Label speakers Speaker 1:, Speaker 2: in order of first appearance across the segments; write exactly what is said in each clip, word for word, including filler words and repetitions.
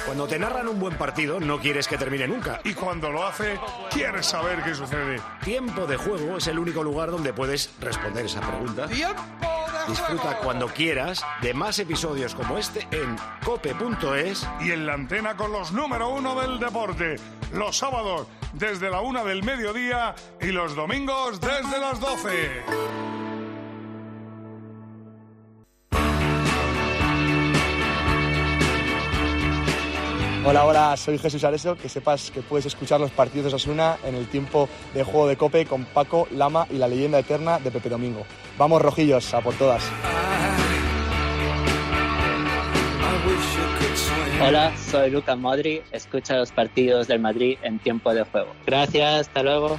Speaker 1: Cuando te narran un buen partido, no quieres que termine nunca.
Speaker 2: Y cuando lo hace, quieres saber qué sucede.
Speaker 1: Tiempo de Juego es el único lugar donde puedes responder esa pregunta.
Speaker 3: ¡Tiempo de
Speaker 1: Disfruta
Speaker 3: juego!
Speaker 1: cuando quieras de más episodios como este en cope punto es.
Speaker 2: Y en la antena con los número uno del deporte. Los sábados desde la una del mediodía y los domingos desde las doce.
Speaker 4: Hola, hola, soy Jesús Areso. Que sepas que puedes escuchar los partidos de Osasuna en el tiempo de juego de COPE con Paco, Lama y la leyenda eterna de Pepe Domingo. Vamos, rojillos, a por todas.
Speaker 5: Hola, soy Lucas Modri. Escucha los partidos del Madrid en tiempo de juego. Gracias, hasta luego.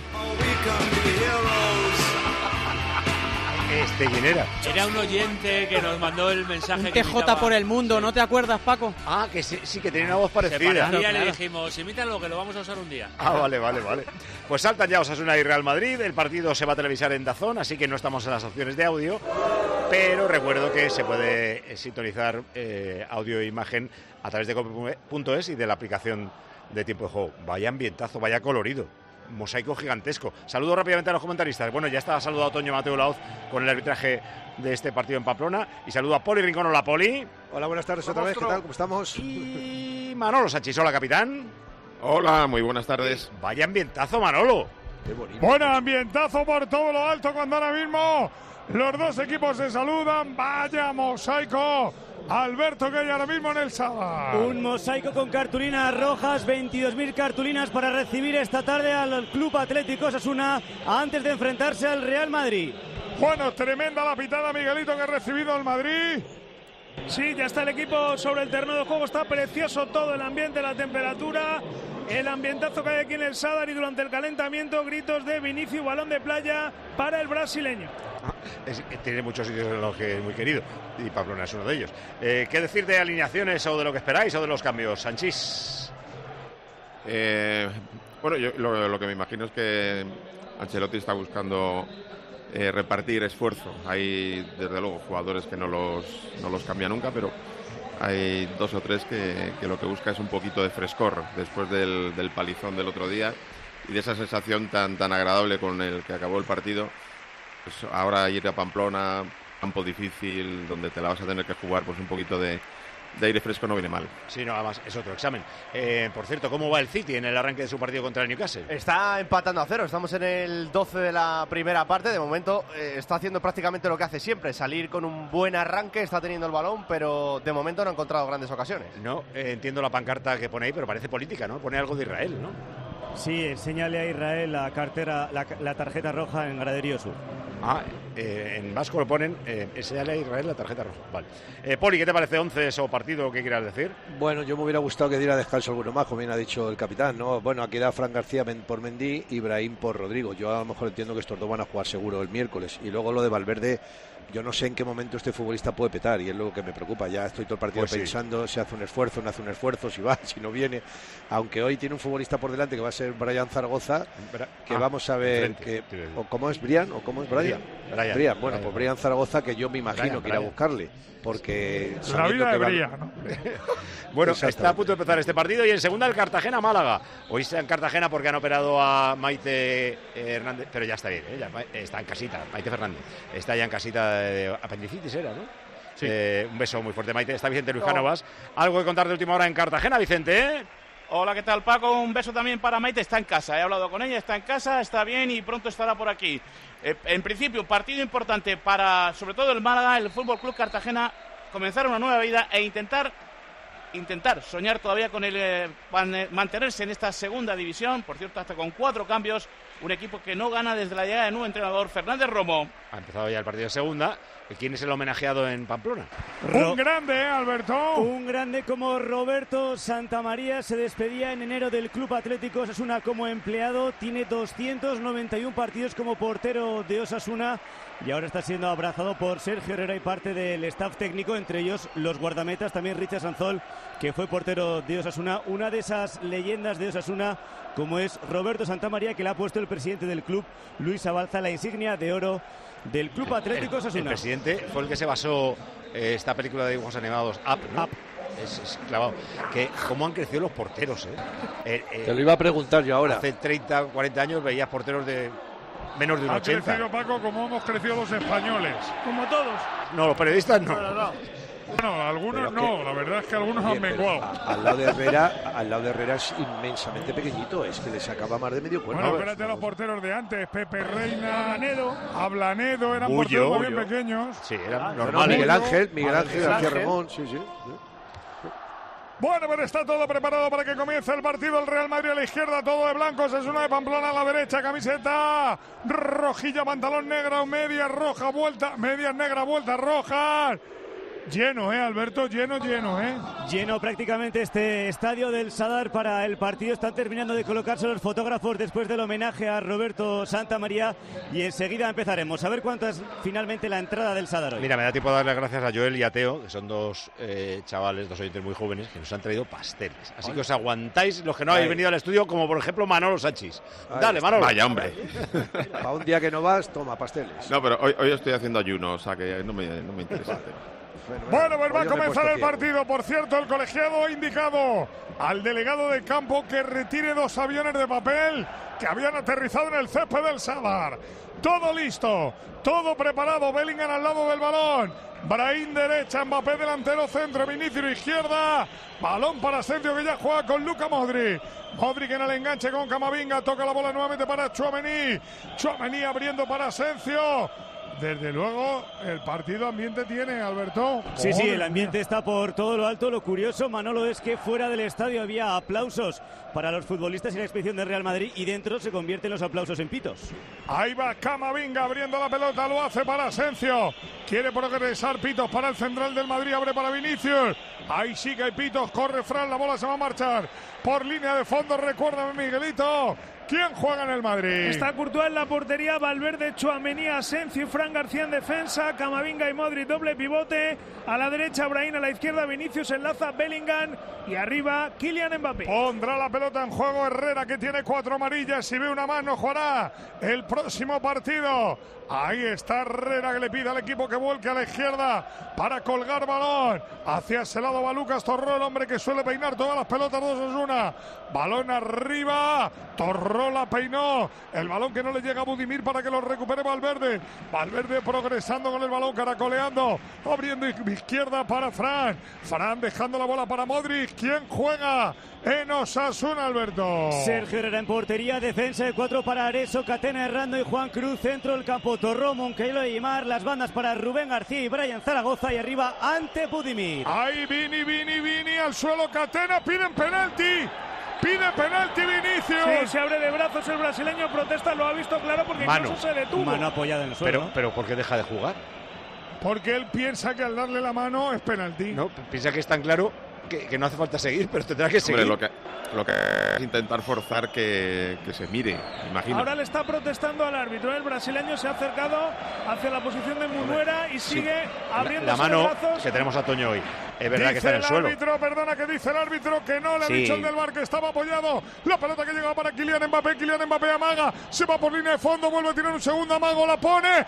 Speaker 1: ¿Este quién era?
Speaker 6: Era un oyente que nos mandó el mensaje.
Speaker 7: Un
Speaker 6: que
Speaker 7: T J
Speaker 6: imitaba...
Speaker 7: por el mundo, ¿no te acuerdas, Paco?
Speaker 1: Ah, que sí, sí que tenía una voz parecida.
Speaker 6: Se parecía,
Speaker 7: Claro,
Speaker 6: le
Speaker 7: claro.
Speaker 6: dijimos, imítalo que lo vamos a usar un día.
Speaker 1: Ah, vale, vale, vale. Pues saltan ya Osasuna y Real Madrid. El partido se va a televisar en DAZN, así que no estamos en las opciones de audio. Pero recuerdo que se puede eh, sintonizar eh, audio e imagen a través de cope punto es y de la aplicación de tiempo de juego. Vaya ambientazo, vaya colorido. Mosaico gigantesco. Saludo rápidamente a los comentaristas. Bueno, ya está saludado Toño Mateo Laoz con el arbitraje de este partido en Pamplona. Y saludo a Poli Rincón. Hola, Poli.
Speaker 8: Hola, buenas tardes otra vez. ¿Qué tal? ¿Cómo estamos?
Speaker 1: Y Manolo Sanchis. Hola, capitán.
Speaker 9: Hola, muy buenas tardes.
Speaker 1: Vaya ambientazo, Manolo.
Speaker 8: Qué bonito.
Speaker 2: Buen ambientazo por todo lo alto cuando ahora mismo los dos equipos se saludan. Vaya mosaico. Alberto, que hay ahora mismo en el Saba.
Speaker 10: Un mosaico con cartulinas rojas, veintidós mil cartulinas para recibir esta tarde al Club Atlético Osasuna antes de enfrentarse al Real Madrid.
Speaker 2: Bueno, tremenda la pitada, Miguelito, que ha recibido el Madrid.
Speaker 11: Sí, ya está el equipo sobre el terreno de juego, está precioso todo el ambiente, la temperatura, el ambientazo que hay aquí en el Sadar y durante el calentamiento, gritos de Vinicius, balón de playa para el brasileño.
Speaker 1: Es, tiene muchos sitios en los que es muy querido y Pamplona es uno de ellos. Eh, ¿Qué decir de alineaciones o de lo que esperáis o de los cambios, Sanchís?
Speaker 9: Eh, bueno, yo lo, lo que me imagino es que Ancelotti está buscando eh, repartir esfuerzo. Hay, desde luego, jugadores que no los, no los cambia nunca, pero hay dos o tres que, que lo que busca es un poquito de frescor después del, del palizón del otro día y de esa sensación tan, tan agradable con el que acabó el partido. Pues ahora ir a Pamplona, campo difícil, donde te la vas a tener que jugar, pues un poquito de, de aire fresco no viene mal.
Speaker 1: Sí, no, además es otro examen. Eh, por cierto, ¿cómo va el City en el arranque de su partido contra el Newcastle?
Speaker 12: Está empatando a cero, estamos en el doce de la primera parte. De momento eh, está haciendo prácticamente lo que hace siempre, salir con un buen arranque, está teniendo el balón, pero de momento no ha encontrado grandes ocasiones.
Speaker 1: No, eh, entiendo la pancarta que pone ahí, pero parece política, ¿no? Pone algo de Israel, ¿no?
Speaker 10: Sí, enséñale a Israel la cartera, la, la tarjeta roja en Graderío Sur.
Speaker 1: Ah, eh, en vasco lo ponen, eh, enséñale a Israel la tarjeta roja. Vale. Eh, Poli, ¿qué te parece once o partido? ¿Qué quieras decir?
Speaker 8: Bueno, yo me hubiera gustado que diera descanso alguno más, como bien ha dicho el capitán, ¿no? Bueno, aquí da Fran García por Mendy y Brahim por Rodrigo. Yo a lo mejor entiendo que estos dos van a jugar seguro el miércoles. Y luego lo de Valverde, yo no sé en qué momento este futbolista puede petar y es lo que me preocupa. Ya estoy todo el partido
Speaker 1: Pues sí.
Speaker 8: pensando si hace un esfuerzo, no hace un esfuerzo, si va, si no viene. Aunque hoy tiene un futbolista por delante que va a ser Brian Zaragoza, que
Speaker 1: Ah,
Speaker 8: vamos a ver
Speaker 1: enfrente,
Speaker 8: que, o cómo es Brian o cómo es Brian.
Speaker 1: Brian.
Speaker 8: Brian. Bueno,
Speaker 1: Brian.
Speaker 8: pues Brian Zaragoza, que yo me imagino
Speaker 1: Brian,
Speaker 8: que irá a
Speaker 1: Brian.
Speaker 8: buscarle, porque
Speaker 2: La
Speaker 8: sabiendo
Speaker 2: vida
Speaker 8: que
Speaker 2: de
Speaker 8: va-
Speaker 2: Bría, ¿no?
Speaker 1: Bueno,
Speaker 8: Exactamente.
Speaker 1: está a punto de empezar este partido y en segunda el Cartagena-Málaga. Hoy está en Cartagena porque han operado a Maite eh, Hernández, pero ya está bien, ¿eh? Ya está en casita, Maite Fernández. Está ya en casita de apendicitis, era, ¿no?
Speaker 6: Sí.
Speaker 1: Eh, un beso muy fuerte, Maite. Está Vicente Luis Cánovas. Algo que contar de última hora en Cartagena, Vicente, ¿eh?
Speaker 13: Hola, ¿qué tal, Paco? Un beso también para Maite, está en casa, he hablado con ella, está en casa, está bien y pronto estará por aquí. Eh, en principio, partido importante para, sobre todo el Málaga, el Fútbol Club Cartagena, comenzar una nueva vida e intentar, intentar soñar todavía con el eh, mantenerse en esta segunda división, por cierto, hasta con cuatro cambios, un equipo que no gana desde la llegada del nuevo entrenador, Fernández Romo.
Speaker 1: Ha empezado ya el partido de segunda. ¿Quién es el homenajeado en Pamplona?
Speaker 2: Un grande, ¿eh, Alberto?
Speaker 10: Un grande como Roberto Santamaría se despedía en enero del Club Atlético Osasuna como empleado. Tiene doscientos noventa y uno partidos como portero de Osasuna y ahora está siendo abrazado por Sergio Herrera y parte del staff técnico, entre ellos los guardametas, también Richard Sanzol, que fue portero de Osasuna. Una de esas leyendas de Osasuna, como es Roberto Santamaría, que le ha puesto el presidente del club, Luis Abalza, la insignia de oro del Club Atlético Osasuna.
Speaker 1: El presidente fue el que se basó eh, esta película de dibujos animados Up, ¿no?
Speaker 10: Up.
Speaker 1: es, es clavado. Que cómo han crecido los porteros, ¿eh? Eh, eh,
Speaker 8: Te lo iba a preguntar yo ahora.
Speaker 1: Hace treinta, cuarenta años veías porteros de menos de un
Speaker 2: ha
Speaker 1: ochenta.
Speaker 2: crecido, Paco, como hemos crecido los españoles.
Speaker 11: Como todos.
Speaker 1: No, los periodistas no.
Speaker 11: No, no, no.
Speaker 2: Bueno, algunos
Speaker 8: Pero
Speaker 2: no,
Speaker 8: que-
Speaker 2: la verdad es que algunos
Speaker 8: Oye,
Speaker 2: han
Speaker 8: pero
Speaker 2: menguado.
Speaker 8: a- al lado de Herrera, al lado de Herrera es inmensamente pequeñito, es que le sacaba más de medio cuerpo.
Speaker 2: Bueno, espérate a los porteros de antes, Pepe Reina,
Speaker 11: Ablanedo.
Speaker 2: Ablanedo, eran
Speaker 1: Bullo,
Speaker 2: porteros muy bien
Speaker 1: Bullo.
Speaker 2: pequeños.
Speaker 1: Sí, eran
Speaker 8: No, no,
Speaker 1: normales.
Speaker 8: Miguel Ángel, Miguel Ángel,
Speaker 2: Miguel
Speaker 8: García
Speaker 2: Ángel.
Speaker 8: Ramón, sí, sí.
Speaker 2: Bueno, pero está todo preparado para que comience el partido. El Real Madrid a la izquierda, todo de blancos. Es una de Pamplona a la derecha. Camiseta rojilla, pantalón negro, medias roja, vuelta, medias negras, vueltas rojas. Lleno, ¿eh, Alberto? Lleno, lleno, ¿eh?
Speaker 10: Lleno prácticamente este estadio del Sadar para el partido. Están terminando de colocarse los fotógrafos después del homenaje a Roberto Santamaría y enseguida empezaremos a ver cuánto es finalmente la entrada del Sadar hoy.
Speaker 1: Mira, me da tiempo de darle las gracias a Joel y a Teo, que son dos eh, chavales, dos oyentes muy jóvenes, que nos han traído pasteles. Así que os aguantáis los que no habéis
Speaker 8: Ahí.
Speaker 1: venido al estudio, como por ejemplo Manolo Sanchis.
Speaker 8: Ahí
Speaker 1: Dale,
Speaker 8: está.
Speaker 1: Manolo.
Speaker 9: Vaya, hombre.
Speaker 8: Para un día que no vas, toma pasteles.
Speaker 9: No, pero hoy, hoy estoy haciendo ayuno, o sea que no me, no me interesa el tema.
Speaker 2: Bueno, pues va a
Speaker 8: Hoy yo me he
Speaker 2: comenzar
Speaker 8: puesto
Speaker 2: el
Speaker 8: ciego.
Speaker 2: partido. Por cierto, el colegiado ha indicado al delegado de campo que retire dos aviones de papel que habían aterrizado en el césped del Sadar. Todo listo, todo preparado. Bellingham al lado del balón. Brahim derecha, Mbappé delantero centro, Vinicius izquierda. Balón para Asensio que ya juega con Luka Modric. Modric en el enganche con Camavinga. Toca la bola nuevamente para Tchouaméni. Tchouaméni abriendo para Asensio. Desde luego, el partido ambiente tiene, Alberto.
Speaker 10: Sí, sí,
Speaker 2: Madre
Speaker 10: el ambiente
Speaker 2: mía.
Speaker 10: está por todo lo alto. Lo curioso, Manolo, es que fuera del estadio había aplausos para los futbolistas y la expedición del Real Madrid y dentro se convierten los aplausos en pitos.
Speaker 2: Ahí va Camavinga abriendo la pelota, lo hace para Asensio. Quiere progresar Pitos para el central del Madrid, abre para Vinicius. Ahí sí que hay Pitos, corre Fran, la bola se va a marchar por línea de fondo. Recuérdame, Miguelito, ¿quién juega en el Madrid?
Speaker 11: Está Courtois en la portería, Valverde, Tchouaméni, Asensio y Fran García en defensa, Camavinga y Modric doble pivote, a la derecha Brahim, a la izquierda Vinicius, enlaza Bellingham y arriba Kylian Mbappé.
Speaker 2: Pondrá la pelota en juego Herrera, que tiene cuatro amarillas. Si ve una más, no jugará el próximo partido. Ahí está Herrera, que le pide al equipo que vuelque a la izquierda para colgar balón. Hacia ese lado va Lucas Torró, el hombre que suele peinar todas las pelotas de Osasuna. Balón arriba, Torró la peinó. El balón que no le llega a Budimir para que lo recupere Valverde. Valverde progresando con el balón, caracoleando. Abriendo izquierda para Fran. Fran dejando la bola para Modric. ¿Quién juega en Osasuna, Alberto?
Speaker 10: Sergio Herrera en portería, defensa de cuatro para Areso, Catena Errando y Juan Cruz, centro del campo, Torró, Moncayo y Aimar, las bandas para Rubén García y Brian Zaragoza y arriba ante Budimir.
Speaker 2: Ahí Vini, Vini, Vini, al suelo Catena, piden penalti. Pide penalti Vinicius.
Speaker 11: Sí, se abre de brazos el brasileño, protesta, lo ha visto claro porque
Speaker 1: Mano.
Speaker 11: incluso se detuvo.
Speaker 10: Mano apoyada en el suelo.
Speaker 1: Pero, pero ¿por qué deja de jugar?
Speaker 2: Porque él piensa que al darle la mano es penalti.
Speaker 1: No, piensa que es tan claro que, que no hace falta seguir, pero tendrá que seguir.
Speaker 9: Hombre, lo que, lo que es intentar forzar que, que se mire, imagino.
Speaker 11: Ahora le está protestando al árbitro. El brasileño se ha acercado hacia la posición de Munuera y sigue abriendo
Speaker 1: La mano
Speaker 11: los brazos.
Speaker 1: que tenemos a Toño hoy. Es verdad que
Speaker 2: Dice
Speaker 1: está en el suelo.
Speaker 2: árbitro, perdona, que dice el árbitro que no le ha
Speaker 1: Sí.
Speaker 2: dicho el del bar que estaba apoyado. La pelota que llegaba para Kylian Mbappé, Kylian Mbappé amaga, se va por línea de fondo, vuelve a tirar un segundo amago, la pone,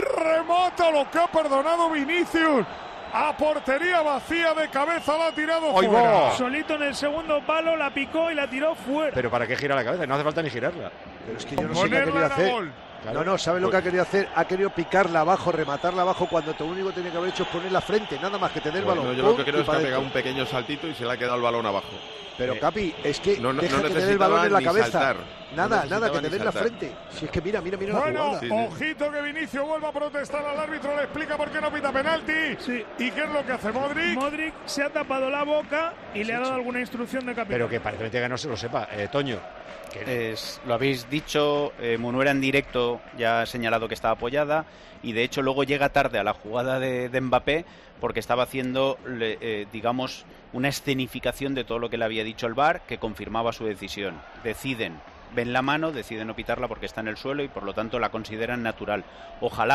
Speaker 2: remata lo que ha perdonado Vinicius. A portería vacía, de cabeza la ha tirado
Speaker 1: ¡Ahí
Speaker 2: fuera.
Speaker 1: va!
Speaker 11: Solito en el segundo palo, la picó y la tiró fuera.
Speaker 1: Pero ¿para qué gira la cabeza? No hace falta ni girarla.
Speaker 8: Pero es que yo no sé qué ha
Speaker 2: Ponerla
Speaker 8: querido
Speaker 2: en
Speaker 8: hacer.
Speaker 2: gol.
Speaker 1: Claro.
Speaker 8: No, no, ¿sabe lo que ha querido hacer? Ha querido picarla abajo, rematarla abajo, cuando lo único que tenía que haber hecho es poner la frente, nada más que tener el
Speaker 9: Bueno,
Speaker 8: balón.
Speaker 9: yo lo
Speaker 8: ¡Pum!
Speaker 9: que creo
Speaker 8: y
Speaker 9: es que
Speaker 8: para
Speaker 9: ha pegado
Speaker 8: dentro.
Speaker 9: un pequeño saltito y se le ha quedado el balón abajo.
Speaker 8: Pero
Speaker 9: Eh,
Speaker 8: Capi, es que
Speaker 9: no- no-
Speaker 8: deja
Speaker 9: no
Speaker 8: que te dé el balón en la
Speaker 9: necesitaba ni
Speaker 8: cabeza.
Speaker 9: saltar.
Speaker 8: Nada,
Speaker 9: No
Speaker 8: nada,
Speaker 9: necesitaba
Speaker 8: que te
Speaker 9: ni
Speaker 8: dé en la
Speaker 9: saltar.
Speaker 8: frente. Si es que mira, mira, mira la
Speaker 2: Bueno,
Speaker 8: jugada.
Speaker 9: Sí, sí.
Speaker 2: ojito que Vinicius vuelva a protestar al árbitro, le explica por qué no pita penalti.
Speaker 11: Sí.
Speaker 2: ¿Y qué es lo que hace Modric?
Speaker 11: Modric se ha tapado la boca y le ha dado alguna instrucción de capitán.
Speaker 1: Pero que parece que no se lo sepa. Eh, Toño. Que
Speaker 3: Es- lo habéis dicho, eh, Munuera en directo ya ha señalado que estaba apoyada y de hecho luego llega tarde a la jugada de, de Mbappé porque estaba haciendo, le- eh, digamos, una escenificación de todo lo que le había dicho el V A R que confirmaba su decisión. Deciden, ven la mano, deciden no pitarla porque está en el suelo y por lo tanto la consideran natural. Ojalá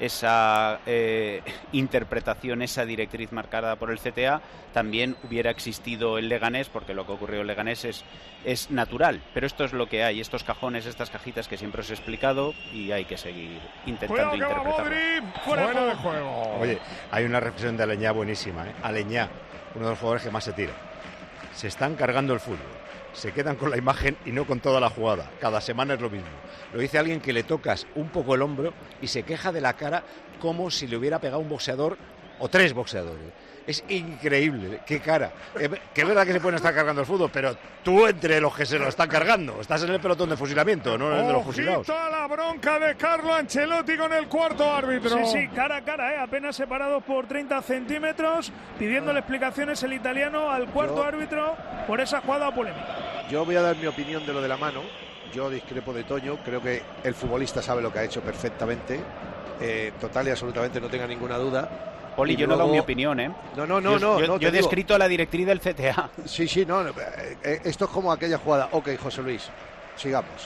Speaker 3: esa eh, interpretación, esa directriz marcada por el C T A, también hubiera existido el Leganés, porque lo que ocurrió en Leganés es, es natural. Pero esto es lo que hay, estos cajones, estas cajitas que siempre os he explicado, y hay que seguir intentando interpretarlo.
Speaker 2: Fuera de juego.
Speaker 1: Oye, hay una reflexión de Aleñá buenísima, ¿eh? Aleñá, uno de los jugadores que más se tira. Se están cargando el fútbol. Se quedan con la imagen y no con toda la jugada. Cada semana es lo mismo. Lo dice alguien que le tocas un poco el hombro y se queja de la cara como si le hubiera pegado un boxeador o tres boxeadores. Es increíble, qué cara. Que es verdad que se pueden estar cargando el fútbol, pero tú entre los que se lo están cargando. Estás en el pelotón de fusilamiento, no en el de los fusilados.
Speaker 2: Ojito a la bronca de Carlo Ancelotti con el cuarto árbitro.
Speaker 11: Sí, sí, cara a cara, ¿eh? Apenas separados por treinta centímetros, pidiéndole explicaciones el italiano al cuarto
Speaker 8: Yo...
Speaker 11: árbitro por esa jugada polémica.
Speaker 8: Yo voy a dar mi opinión de lo de la mano. Yo discrepo de Toño. Creo que el futbolista sabe lo que ha hecho perfectamente. Eh, total y absolutamente, no tenga ninguna duda.
Speaker 3: Poli, yo luego... no he dado mi opinión, ¿eh?
Speaker 8: No, no, no,
Speaker 3: yo,
Speaker 8: no.
Speaker 3: Yo,
Speaker 8: no,
Speaker 3: yo he
Speaker 8: digo...
Speaker 3: descrito la directriz del C T A.
Speaker 8: Sí, sí, no. Eh, esto es como aquella jugada. Ok, José Luis, sigamos.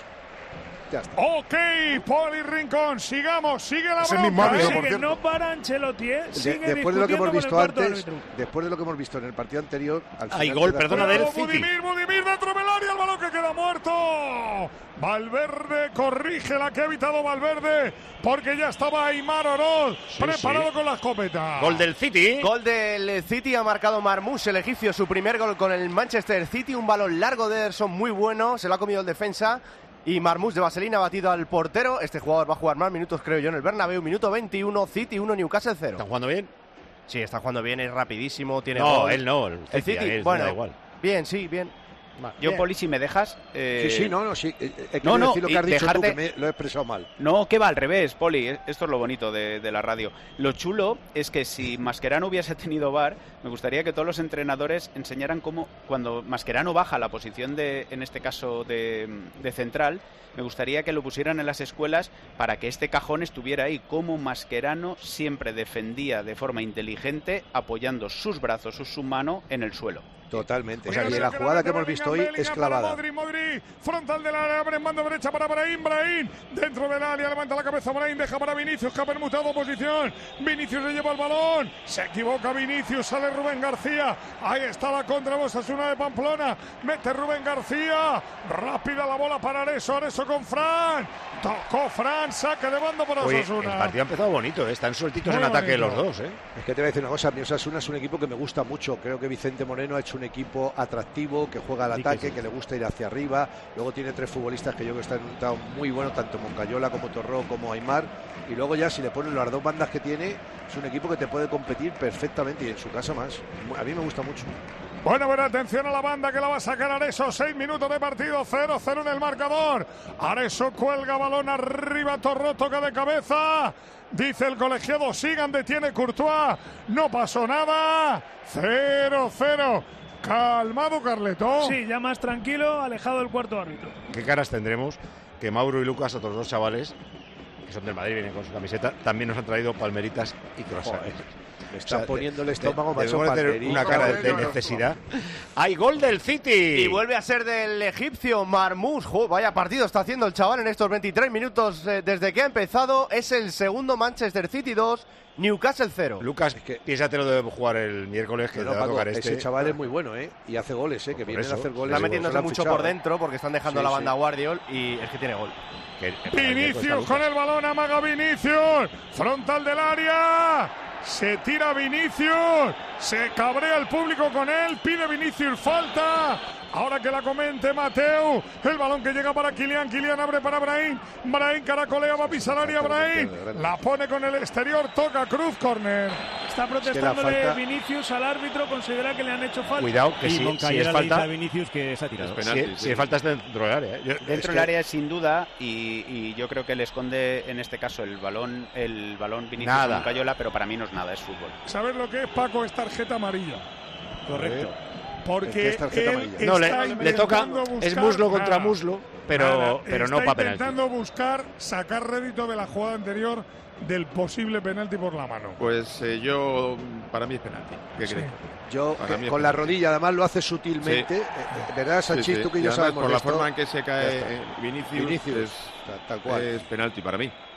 Speaker 8: Ya está.
Speaker 2: Ok, Poli Rincón, sigamos, sigue la
Speaker 11: Ese
Speaker 2: bronca.
Speaker 11: Árbitro,
Speaker 2: ¿eh?
Speaker 11: por que no para Ancelotti, ¿eh? Sigue
Speaker 8: de, después de lo que hemos visto antes,
Speaker 11: árbitro.
Speaker 8: después de lo que hemos visto en el partido anterior, al
Speaker 1: hay gol, perdona, del City.
Speaker 2: Budimir, Budimir dentro del área, el balón que queda muerto. Valverde corrige la que ha evitado Valverde, porque ya estaba Aimar Oroz sí, preparado sí. con la escopeta.
Speaker 1: Gol del City.
Speaker 12: Gol del City, ha marcado Marmoush, el egipcio, su primer gol con el Manchester City. Un balón largo de Ederson muy bueno, se lo ha comido el defensa. Y Marmoush de Vaselina ha batido al portero. Este jugador va a jugar más minutos, creo yo, en el Bernabéu. Minuto veintiuno, City uno, Newcastle cero.
Speaker 1: ¿Están jugando bien?
Speaker 12: Sí, está jugando bien, es rapidísimo, tiene
Speaker 1: No,
Speaker 12: gol.
Speaker 1: él no, el City,
Speaker 12: el City
Speaker 1: él,
Speaker 12: bueno,
Speaker 1: da igual.
Speaker 12: Bien, sí, bien.
Speaker 3: Yo,
Speaker 12: bien.
Speaker 3: Poli, si me dejas... Eh...
Speaker 8: Sí, sí, no, no, sí. He
Speaker 3: no, no,
Speaker 8: decir lo que has dicho
Speaker 3: dejarte...
Speaker 8: tú, que me lo he expresado mal.
Speaker 3: No, que va al revés, Poli. Esto es lo bonito de, de la radio. Lo chulo es que si Mascherano hubiese tenido V A R, me gustaría que todos los entrenadores enseñaran cómo, cuando Mascherano baja la posición de, en este caso, de, de central, me gustaría que lo pusieran en las escuelas para que este cajón estuviera ahí, como Mascherano siempre defendía de forma inteligente, apoyando sus brazos, su mano en el suelo.
Speaker 8: Totalmente. O sea, y la jugada que hemos visto hoy es clavada.
Speaker 2: Modric, Modric, frontal del área, abre en mano derecha para Brahim, Brahim, dentro del área, levanta la cabeza Brahim, deja para Vinicius, que ha permutado posición. Vinicius le lleva el balón, se equivoca Vinicius, sale Rubén García. Ahí está la contra Osasuna de Pamplona, mete Rubén García, rápida la bola para Areso, Areso con Fran, tocó Fran, saque de banda para Osasuna.
Speaker 1: El partido ha empezado bonito, ¿eh? Están sueltitos
Speaker 2: Muy
Speaker 1: en ataque
Speaker 2: bonito.
Speaker 1: los dos, ¿eh?
Speaker 8: Es que te voy a decir una cosa, mi Osasuna es un equipo que me gusta mucho. Creo que Vicente Moreno ha hecho un equipo atractivo, que juega al ataque, que, sí. que le gusta ir hacia arriba. Luego tiene tres futbolistas que yo creo que están en un estado muy bueno, tanto Moncayola como Torró como Aimar. Y luego ya si le ponen las dos bandas que tiene, es un equipo que te puede competir perfectamente y en su casa más. A mí me gusta mucho.
Speaker 2: Bueno, pero atención a la banda que la va a sacar Areso. Seis minutos de partido, cero cero en el marcador. Areso cuelga balón arriba, Torró toca de cabeza. Dice el colegiado, sigan, detiene Courtois. No pasó nada. cero cero. Calmado, Carleto.
Speaker 11: Sí, ya más tranquilo, alejado del cuarto árbitro.
Speaker 1: ¿Qué caras tendremos? Que Mauro y Lucas, otros dos chavales, que son del Madrid, vienen con su camiseta, también nos han traído palmeritas y croissants.
Speaker 8: Me está
Speaker 1: o sea,
Speaker 8: poniendo el estómago,
Speaker 1: de,
Speaker 8: macho,
Speaker 1: de tener una cara de, de necesidad. ¡Hay gol del City!
Speaker 12: Y vuelve a ser del egipcio Marmoush. Jo, vaya partido está haciendo el chaval en estos veintitrés minutos eh, desde que ha empezado. Es el segundo Manchester City dos, Newcastle cero.
Speaker 1: Lucas, es que piénsate lo de jugar el miércoles, que
Speaker 8: no,
Speaker 1: te va a tocar
Speaker 8: Paco,
Speaker 1: este.
Speaker 8: Ese chaval es muy bueno, ¿eh? Y hace goles, ¿eh? Que viene a hacer goles.
Speaker 12: Está metiéndose mucho
Speaker 8: fichado,
Speaker 12: por dentro porque están dejando
Speaker 8: sí,
Speaker 12: la banda
Speaker 8: sí.
Speaker 12: Guardiol y es que tiene gol.
Speaker 1: Que, que
Speaker 2: Vinicius con el balón, amaga Vinicius, frontal del área, se tira Vinicius, se cabrea el público con él, pide Vinicius falta. Ahora que la comente Mateu, el balón que llega para Kylian, Kylian abre para Brahim, Brahim caracolea, va a pisar área Brahim, la pone con el exterior, toca Cruz, córner.
Speaker 11: Está protestándole falta... Vinicius al árbitro, considera que le han hecho falta.
Speaker 1: Cuidado, que
Speaker 10: y
Speaker 1: si, si es falta
Speaker 10: a Vinicius que se ha tirado.
Speaker 1: Es penalti, si, sí. si es falta es dentro del área. ¿eh? Yo,
Speaker 3: dentro del que... área sin duda y, y yo creo que le esconde en este caso el balón el balón Vinicius con Moncayola, pero para mí no es nada, es fútbol.
Speaker 2: ¿Sabes lo que es, Paco? Es tarjeta amarilla.
Speaker 10: Correcto.
Speaker 2: Porque
Speaker 8: es tarjeta amarilla.
Speaker 1: No, le, le toca, buscar, es muslo contra nada, muslo, pero, nada, pero no para penalti.
Speaker 2: Está intentando buscar sacar rédito de la jugada anterior del posible penalti por la mano.
Speaker 9: Pues eh, yo, para mí es penalti. ¿Qué sí. crees?
Speaker 8: Yo, que, con la rodilla, además lo hace sutilmente, sí. eh, ¿verdad, Sanchis? Sí, sí. Tú que y yo sabemos
Speaker 9: por la
Speaker 8: esto,
Speaker 9: forma en que se cae Vinicius, Vinicius
Speaker 8: Vinicius
Speaker 9: es,
Speaker 8: tal cual.
Speaker 9: es penalti para mí.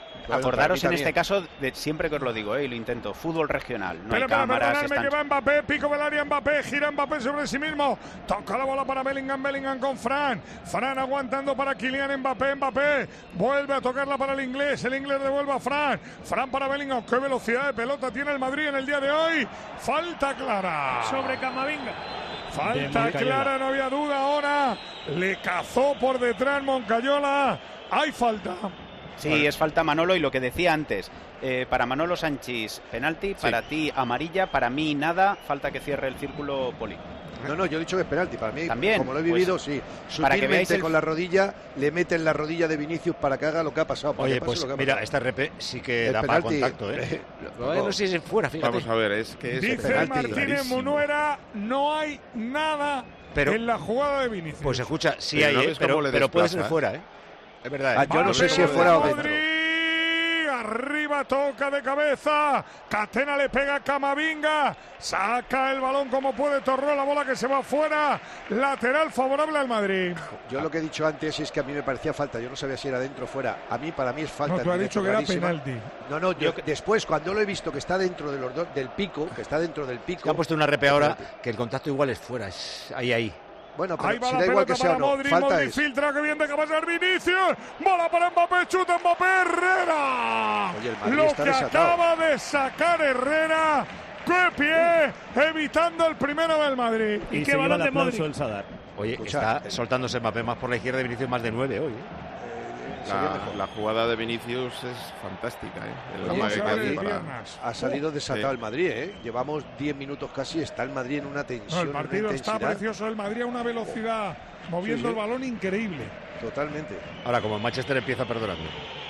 Speaker 8: Bueno,
Speaker 3: Acordaros en
Speaker 8: también.
Speaker 3: este caso, de siempre que os lo digo, ¿eh? y lo intento, fútbol regional, no
Speaker 2: Pero
Speaker 3: hay
Speaker 2: para
Speaker 3: cámaras,
Speaker 2: perdonarme
Speaker 3: están...
Speaker 2: que va Mbappé, pico del área Mbappé, gira Mbappé sobre sí mismo, toca la bola para Bellingham, Bellingham con Fran, Fran aguantando para Kylian Mbappé, Mbappé vuelve a tocarla para el inglés, el inglés devuelve a Fran, Fran para Bellingham, qué velocidad de pelota tiene el Madrid en el día de hoy, falta clara.
Speaker 11: Sobre Camavinga.
Speaker 2: Falta clara, no había duda ahora, le cazó por detrás Moncayola, hay falta.
Speaker 3: Sí,
Speaker 8: Vale.
Speaker 3: es falta Manolo, y lo que decía antes, eh, para Manolo Sánchez penalti, para ti amarilla, para mí nada, falta que cierre el círculo Poli.
Speaker 8: No, no, yo he dicho que es penalti. Para mí,
Speaker 3: También,
Speaker 8: como lo he
Speaker 3: pues,
Speaker 8: vivido, sí.
Speaker 3: para que
Speaker 8: Sutilmente
Speaker 3: veáis el-
Speaker 8: con la rodilla, le meten la rodilla de Vinicius para que haga lo que ha pasado. para
Speaker 1: Oye,
Speaker 8: que pase
Speaker 1: pues
Speaker 8: lo que ha
Speaker 1: mira,
Speaker 8: pasado.
Speaker 1: esta R P sí que
Speaker 8: El
Speaker 1: da para
Speaker 8: penalti,
Speaker 1: contacto, ¿eh?
Speaker 8: eh,
Speaker 1: No, no sé si es fuera, fíjate.
Speaker 9: Vamos a ver, es que es
Speaker 2: Dice
Speaker 9: penalti
Speaker 2: Martínez
Speaker 9: clarísimo.
Speaker 2: Munuera, no hay nada
Speaker 1: Pero-
Speaker 2: en la jugada de Vinicius.
Speaker 1: Pues escucha, sí
Speaker 9: Pero
Speaker 1: hay,
Speaker 9: ¿no
Speaker 1: ¿eh?
Speaker 9: ves
Speaker 1: pero,
Speaker 9: cómo le
Speaker 1: pero puede ser
Speaker 9: desplaza?
Speaker 1: fuera, ¿eh? Es verdad. ¿eh?
Speaker 8: Ah, yo no sé si es fuera o dentro.
Speaker 2: Arriba toca de cabeza. Catena le pega a Camavinga. Saca el balón como puede. Torró la bola que se va fuera. Lateral favorable al Madrid.
Speaker 8: Yo lo que he dicho antes es que a mí me parecía falta. Yo no sabía si era dentro o fuera. A mí, para mí es falta.
Speaker 2: No, tú has
Speaker 8: directa,
Speaker 2: dicho que era
Speaker 8: clarísima.
Speaker 2: penalti.
Speaker 8: No, no, yo después, cuando lo he visto que está dentro de los dos, del pico, que está dentro del pico.
Speaker 1: Que han puesto una R P ahora que el contacto igual es fuera. Es ahí, ahí.
Speaker 8: Bueno,
Speaker 2: Ahí
Speaker 8: pero
Speaker 2: va
Speaker 8: si
Speaker 2: la
Speaker 8: da igual que
Speaker 2: pelota
Speaker 8: sea o
Speaker 2: para
Speaker 8: no,
Speaker 2: Modric.
Speaker 8: falta
Speaker 2: Modric
Speaker 8: es.
Speaker 2: filtra que bien de cabeza Vinicius. Bola para Mbappé. Chuta Mbappé. Herrera.
Speaker 8: Oye, el Madrid
Speaker 2: Lo
Speaker 8: está
Speaker 2: que
Speaker 8: desatado.
Speaker 2: acaba de sacar Herrera. ¡Qué pie! Evitando el primero del Madrid.
Speaker 10: Y,
Speaker 11: qué
Speaker 10: se lleva
Speaker 11: balón
Speaker 10: el
Speaker 11: de Modric.
Speaker 10: aplauso el Sadar.
Speaker 1: Oye,
Speaker 8: Escucha,
Speaker 1: está soltándose Mbappé más por la izquierda y Vinicius más de nueve hoy, ¿eh?
Speaker 8: Sería
Speaker 9: La,
Speaker 8: mejor.
Speaker 9: la jugada de Vinicius es fantástica, ¿eh? El
Speaker 2: Cómo
Speaker 9: amague
Speaker 2: se
Speaker 9: que
Speaker 2: abre
Speaker 9: hace
Speaker 2: de
Speaker 9: para-
Speaker 2: piernas.
Speaker 8: Ha salido desatado
Speaker 9: Sí.
Speaker 8: el Madrid, ¿eh? Llevamos diez minutos casi, está el Madrid en una
Speaker 2: No,
Speaker 8: tensión,
Speaker 2: el partido
Speaker 8: una
Speaker 2: está
Speaker 8: intensidad.
Speaker 2: precioso. El Madrid a una velocidad. Moviendo
Speaker 8: Sí, sí.
Speaker 2: el balón increíble.
Speaker 8: Totalmente.
Speaker 1: Ahora, como el Manchester empieza perdonando.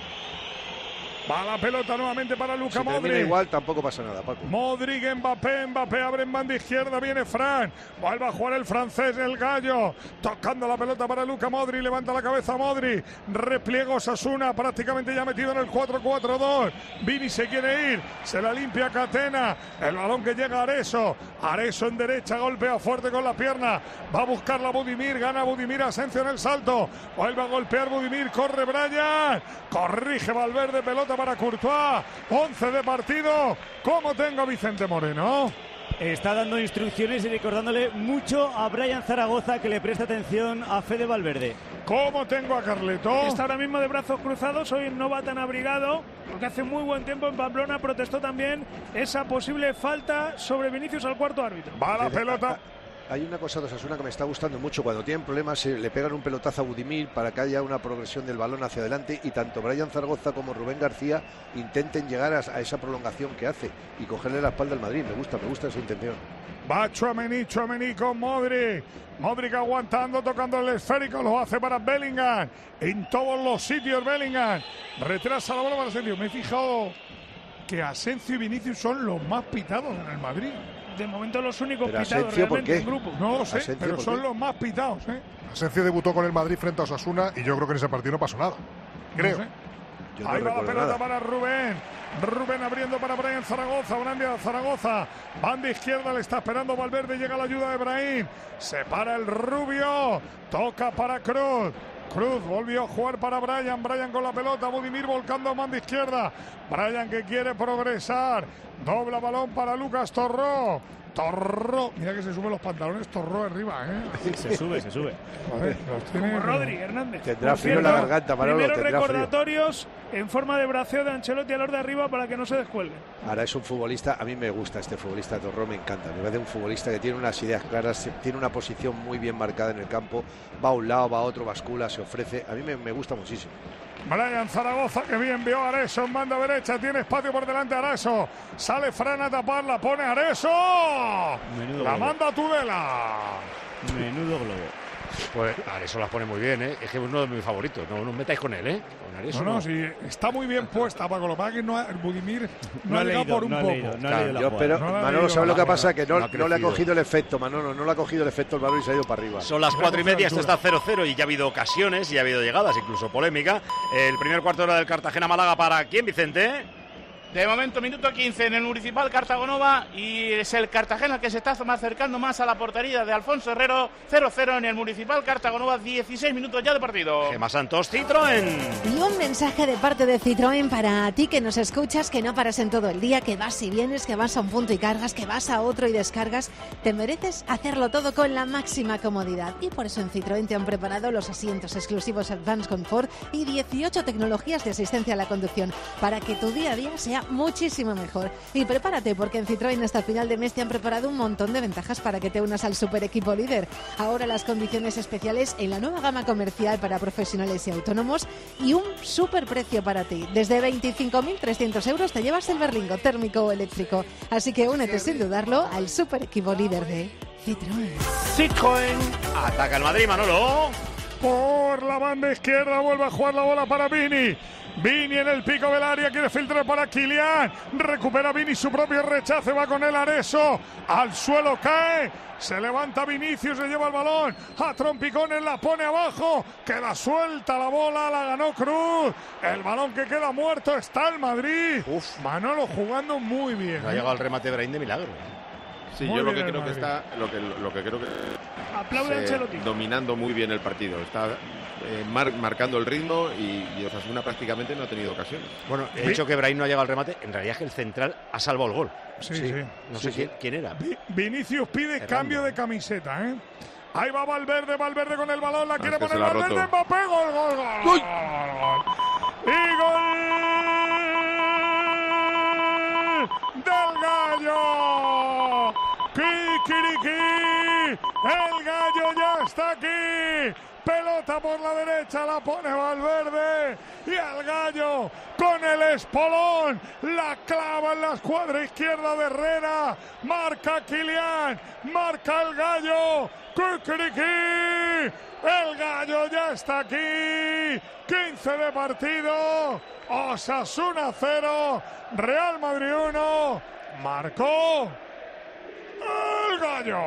Speaker 2: Va la pelota nuevamente para Luka
Speaker 8: Si termina
Speaker 2: Modric.
Speaker 8: igual, tampoco pasa nada, Paco.
Speaker 2: Modric, Mbappé, Mbappé abre en banda izquierda, viene Fran, vuelve a jugar el francés, el gallo, tocando la pelota para Luka Modric, levanta la cabeza Modric, repliega Osasuna, prácticamente ya metido en el cuatro cuatro dos, Vini se quiere ir, se la limpia Catena, el balón que llega a Areso, Areso en derecha, golpea fuerte con la pierna, va a buscarla Budimir, gana Budimir, Asensio en el salto, vuelve a golpear Budimir, corre Brian, corrige Valverde, pelota para Courtois, once de partido. ¿Cómo tengo a Vicente Moreno?
Speaker 10: Está dando instrucciones y recordándole mucho a Brian Zaragoza que le preste atención a Fede Valverde.
Speaker 2: ¿Cómo tengo a Carleto?
Speaker 11: Está ahora mismo de brazos cruzados, hoy no va tan abrigado, porque hace muy buen tiempo en Pamplona protestó también esa posible falta sobre Vinicius al cuarto árbitro.
Speaker 2: Va la pelota.
Speaker 8: Hay una cosa de Osasuna que me está gustando mucho. Cuando tienen problemas, se le pegan un pelotazo a Budimir para que haya una progresión del balón hacia adelante y tanto Brian Zaragoza como Rubén García intenten llegar a, a esa prolongación que hace y cogerle la espalda al Madrid. Me gusta, me gusta esa intención.
Speaker 2: Va Tchouaméni, Tchouaméni con Modric. Modric aguantando, tocando el esférico, lo hace para Bellingham. En todos los sitios Bellingham. Retrasa la bola para Asensio. Me he fijado que Asensio y Vinicius son los más pitados en el Madrid.
Speaker 11: De momento los únicos
Speaker 8: Pero
Speaker 11: pitados
Speaker 8: Asensio, ¿por
Speaker 11: realmente
Speaker 8: qué?
Speaker 11: en grupo.
Speaker 2: No lo sé,
Speaker 8: Asensio,
Speaker 2: pero
Speaker 8: ¿por
Speaker 2: son
Speaker 8: qué?
Speaker 2: los más pitados, ¿eh?
Speaker 14: Asensio debutó con el Madrid frente a Osasuna y yo creo que en ese partido no pasó nada. Creo.
Speaker 2: No sé.
Speaker 8: Yo no
Speaker 2: Ahí va la
Speaker 8: recuerdo
Speaker 2: pelota
Speaker 8: nada.
Speaker 2: para Rubén. Rubén abriendo para Brian Zaragoza. Brandia Zaragoza. Banda izquierda le está esperando Valverde. Llega la ayuda de Brahim. Se para el rubio. Toca para Cruz. Cruz volvió a jugar para Brian. Brian con la pelota. Budimir volcando a banda izquierda. Brian que quiere progresar. Dobla balón para Lucas Torró. Torró. Mira que se suben los pantalones. Torró arriba, ¿eh?
Speaker 10: Se sube, se sube.
Speaker 2: Joder, los tiene-
Speaker 11: Como Rodri Hernández.
Speaker 8: Tendrá
Speaker 11: Por
Speaker 8: frío en la
Speaker 11: cierto,
Speaker 8: garganta, Manolo,
Speaker 11: primeros
Speaker 8: tendrá frío.
Speaker 11: recordatorios en forma de braceo de Ancelotti a los de arriba para que no se descuelguen.
Speaker 8: Ahora es un futbolista, a mí me gusta este futbolista Torró, me encanta. Me parece un futbolista que tiene unas ideas claras, tiene una posición muy bien marcada en el campo, va a un lado, va a otro, bascula, se ofrece. A mí me, me gusta muchísimo.
Speaker 2: Brian Zaragoza que bien vio a Areso en banda derecha, tiene espacio por delante Areso, sale Fran a taparla, pone Areso,
Speaker 10: Menudo
Speaker 2: la
Speaker 10: globo.
Speaker 2: manda a Tudela.
Speaker 10: Menudo globo.
Speaker 1: Pues Areso las pone muy bien, ¿eh? Es que es uno de mis favoritos. No, no os metáis con él, ¿eh? Con Areso
Speaker 2: No, no,
Speaker 1: no.
Speaker 2: sí, está muy bien puesta, Paco, lo que pasa es que no ha- el Budimir no,
Speaker 10: No
Speaker 2: ha
Speaker 10: ha
Speaker 2: llegado
Speaker 10: leído,
Speaker 2: por un
Speaker 10: no ha
Speaker 2: poco.
Speaker 10: leído, no ha
Speaker 1: Claro,
Speaker 10: leído la
Speaker 8: Yo,
Speaker 10: jugada.
Speaker 8: pero
Speaker 2: No la ha
Speaker 8: Manolo,
Speaker 2: leído,
Speaker 8: ¿sabes lo que
Speaker 2: no,
Speaker 8: pasa? Que no,
Speaker 1: no ha
Speaker 8: no le ha
Speaker 1: crecido.
Speaker 8: cogido el efecto, Manolo, no le ha cogido el efecto el balón y se ha ido para arriba.
Speaker 1: Son las cuatro y media, esto
Speaker 2: altura.
Speaker 1: está cero cero y ya ha habido ocasiones y ha habido llegadas, incluso polémica. El primer cuarto de hora del Cartagena-Málaga para quién, Vicente.
Speaker 13: De momento, minuto quince en el Municipal Cartagonova y es el Cartagena que se está más acercando más a la portería de Alfonso Herrero. cero cero en el Municipal Cartagonova, dieciséis minutos ya de partido.
Speaker 1: Gemma Santos, Citroën.
Speaker 15: Y un mensaje de parte de Citroën para ti que nos escuchas, que no paras en todo el día, que vas y vienes, que vas a un punto y cargas, que vas a otro y descargas. Te mereces hacerlo todo con la máxima comodidad. Y por eso en Citroën te han preparado los asientos exclusivos Advanced Comfort y dieciocho tecnologías de asistencia a la conducción para que tu día a día sea muchísimo mejor. Y prepárate, porque en Citroën hasta el final de mes te han preparado un montón de ventajas para que te unas al super equipo líder. Ahora las condiciones especiales en la nueva gama comercial para profesionales y autónomos y un super precio para ti. Desde veinticinco mil trescientos euros te llevas el berlingo térmico o eléctrico. Así que únete sin dudarlo al super equipo líder de Citroën.
Speaker 12: Citroën.
Speaker 1: Ataca el Madrid, Manolo.
Speaker 2: Por la banda izquierda vuelve a jugar la bola para Vini. Vini en el pico del área, quiere filtrar para Kylian. Recupera Vini su propio rechace, va con el Areso. Al suelo cae. Se levanta Vinicius, se lleva el balón. A trompicones la pone abajo. Queda suelta la bola, la ganó Cruz. El balón que queda muerto está el Madrid. Uf. Manolo jugando muy bien.
Speaker 1: No ha llegado el remate de Brahim de milagro.
Speaker 9: Sí,
Speaker 2: muy
Speaker 9: yo lo que
Speaker 2: bien
Speaker 9: creo que
Speaker 2: Madrid.
Speaker 9: está, lo que, lo que creo que
Speaker 11: Aplaude a Ancelotti.
Speaker 9: dominando muy bien el partido. Está eh, mar, marcando el ritmo y, y Osasuna prácticamente no ha tenido ocasiones.
Speaker 1: Bueno, he dicho que Brahim no ha llegado al remate. En realidad es que el central ha salvado el gol.
Speaker 2: Sí, sí.
Speaker 1: No
Speaker 2: Sí,
Speaker 1: sé
Speaker 2: sí.
Speaker 1: quién, quién era.
Speaker 2: Vi- Vinicius pide
Speaker 1: Errando.
Speaker 2: cambio de camiseta, ¿eh? Ahí va Valverde, Valverde con el balón, la quiere
Speaker 9: es que
Speaker 2: poner
Speaker 9: se la ha
Speaker 2: Valverde,
Speaker 9: roto.
Speaker 2: Mbappé, gol, gol, gol, gol, gol. Y gol del Gallo. Kikiriki, el Gallo ya está aquí. Pelota por la derecha, la pone Valverde y al Gallo con el espolón la clava en la escuadra izquierda de Herrera. Marca Kylian, marca el Gallo. Kikiriki, el Gallo ya está aquí. quince de partido. Osasuna cero, Real Madrid uno. Marcó el Gallo.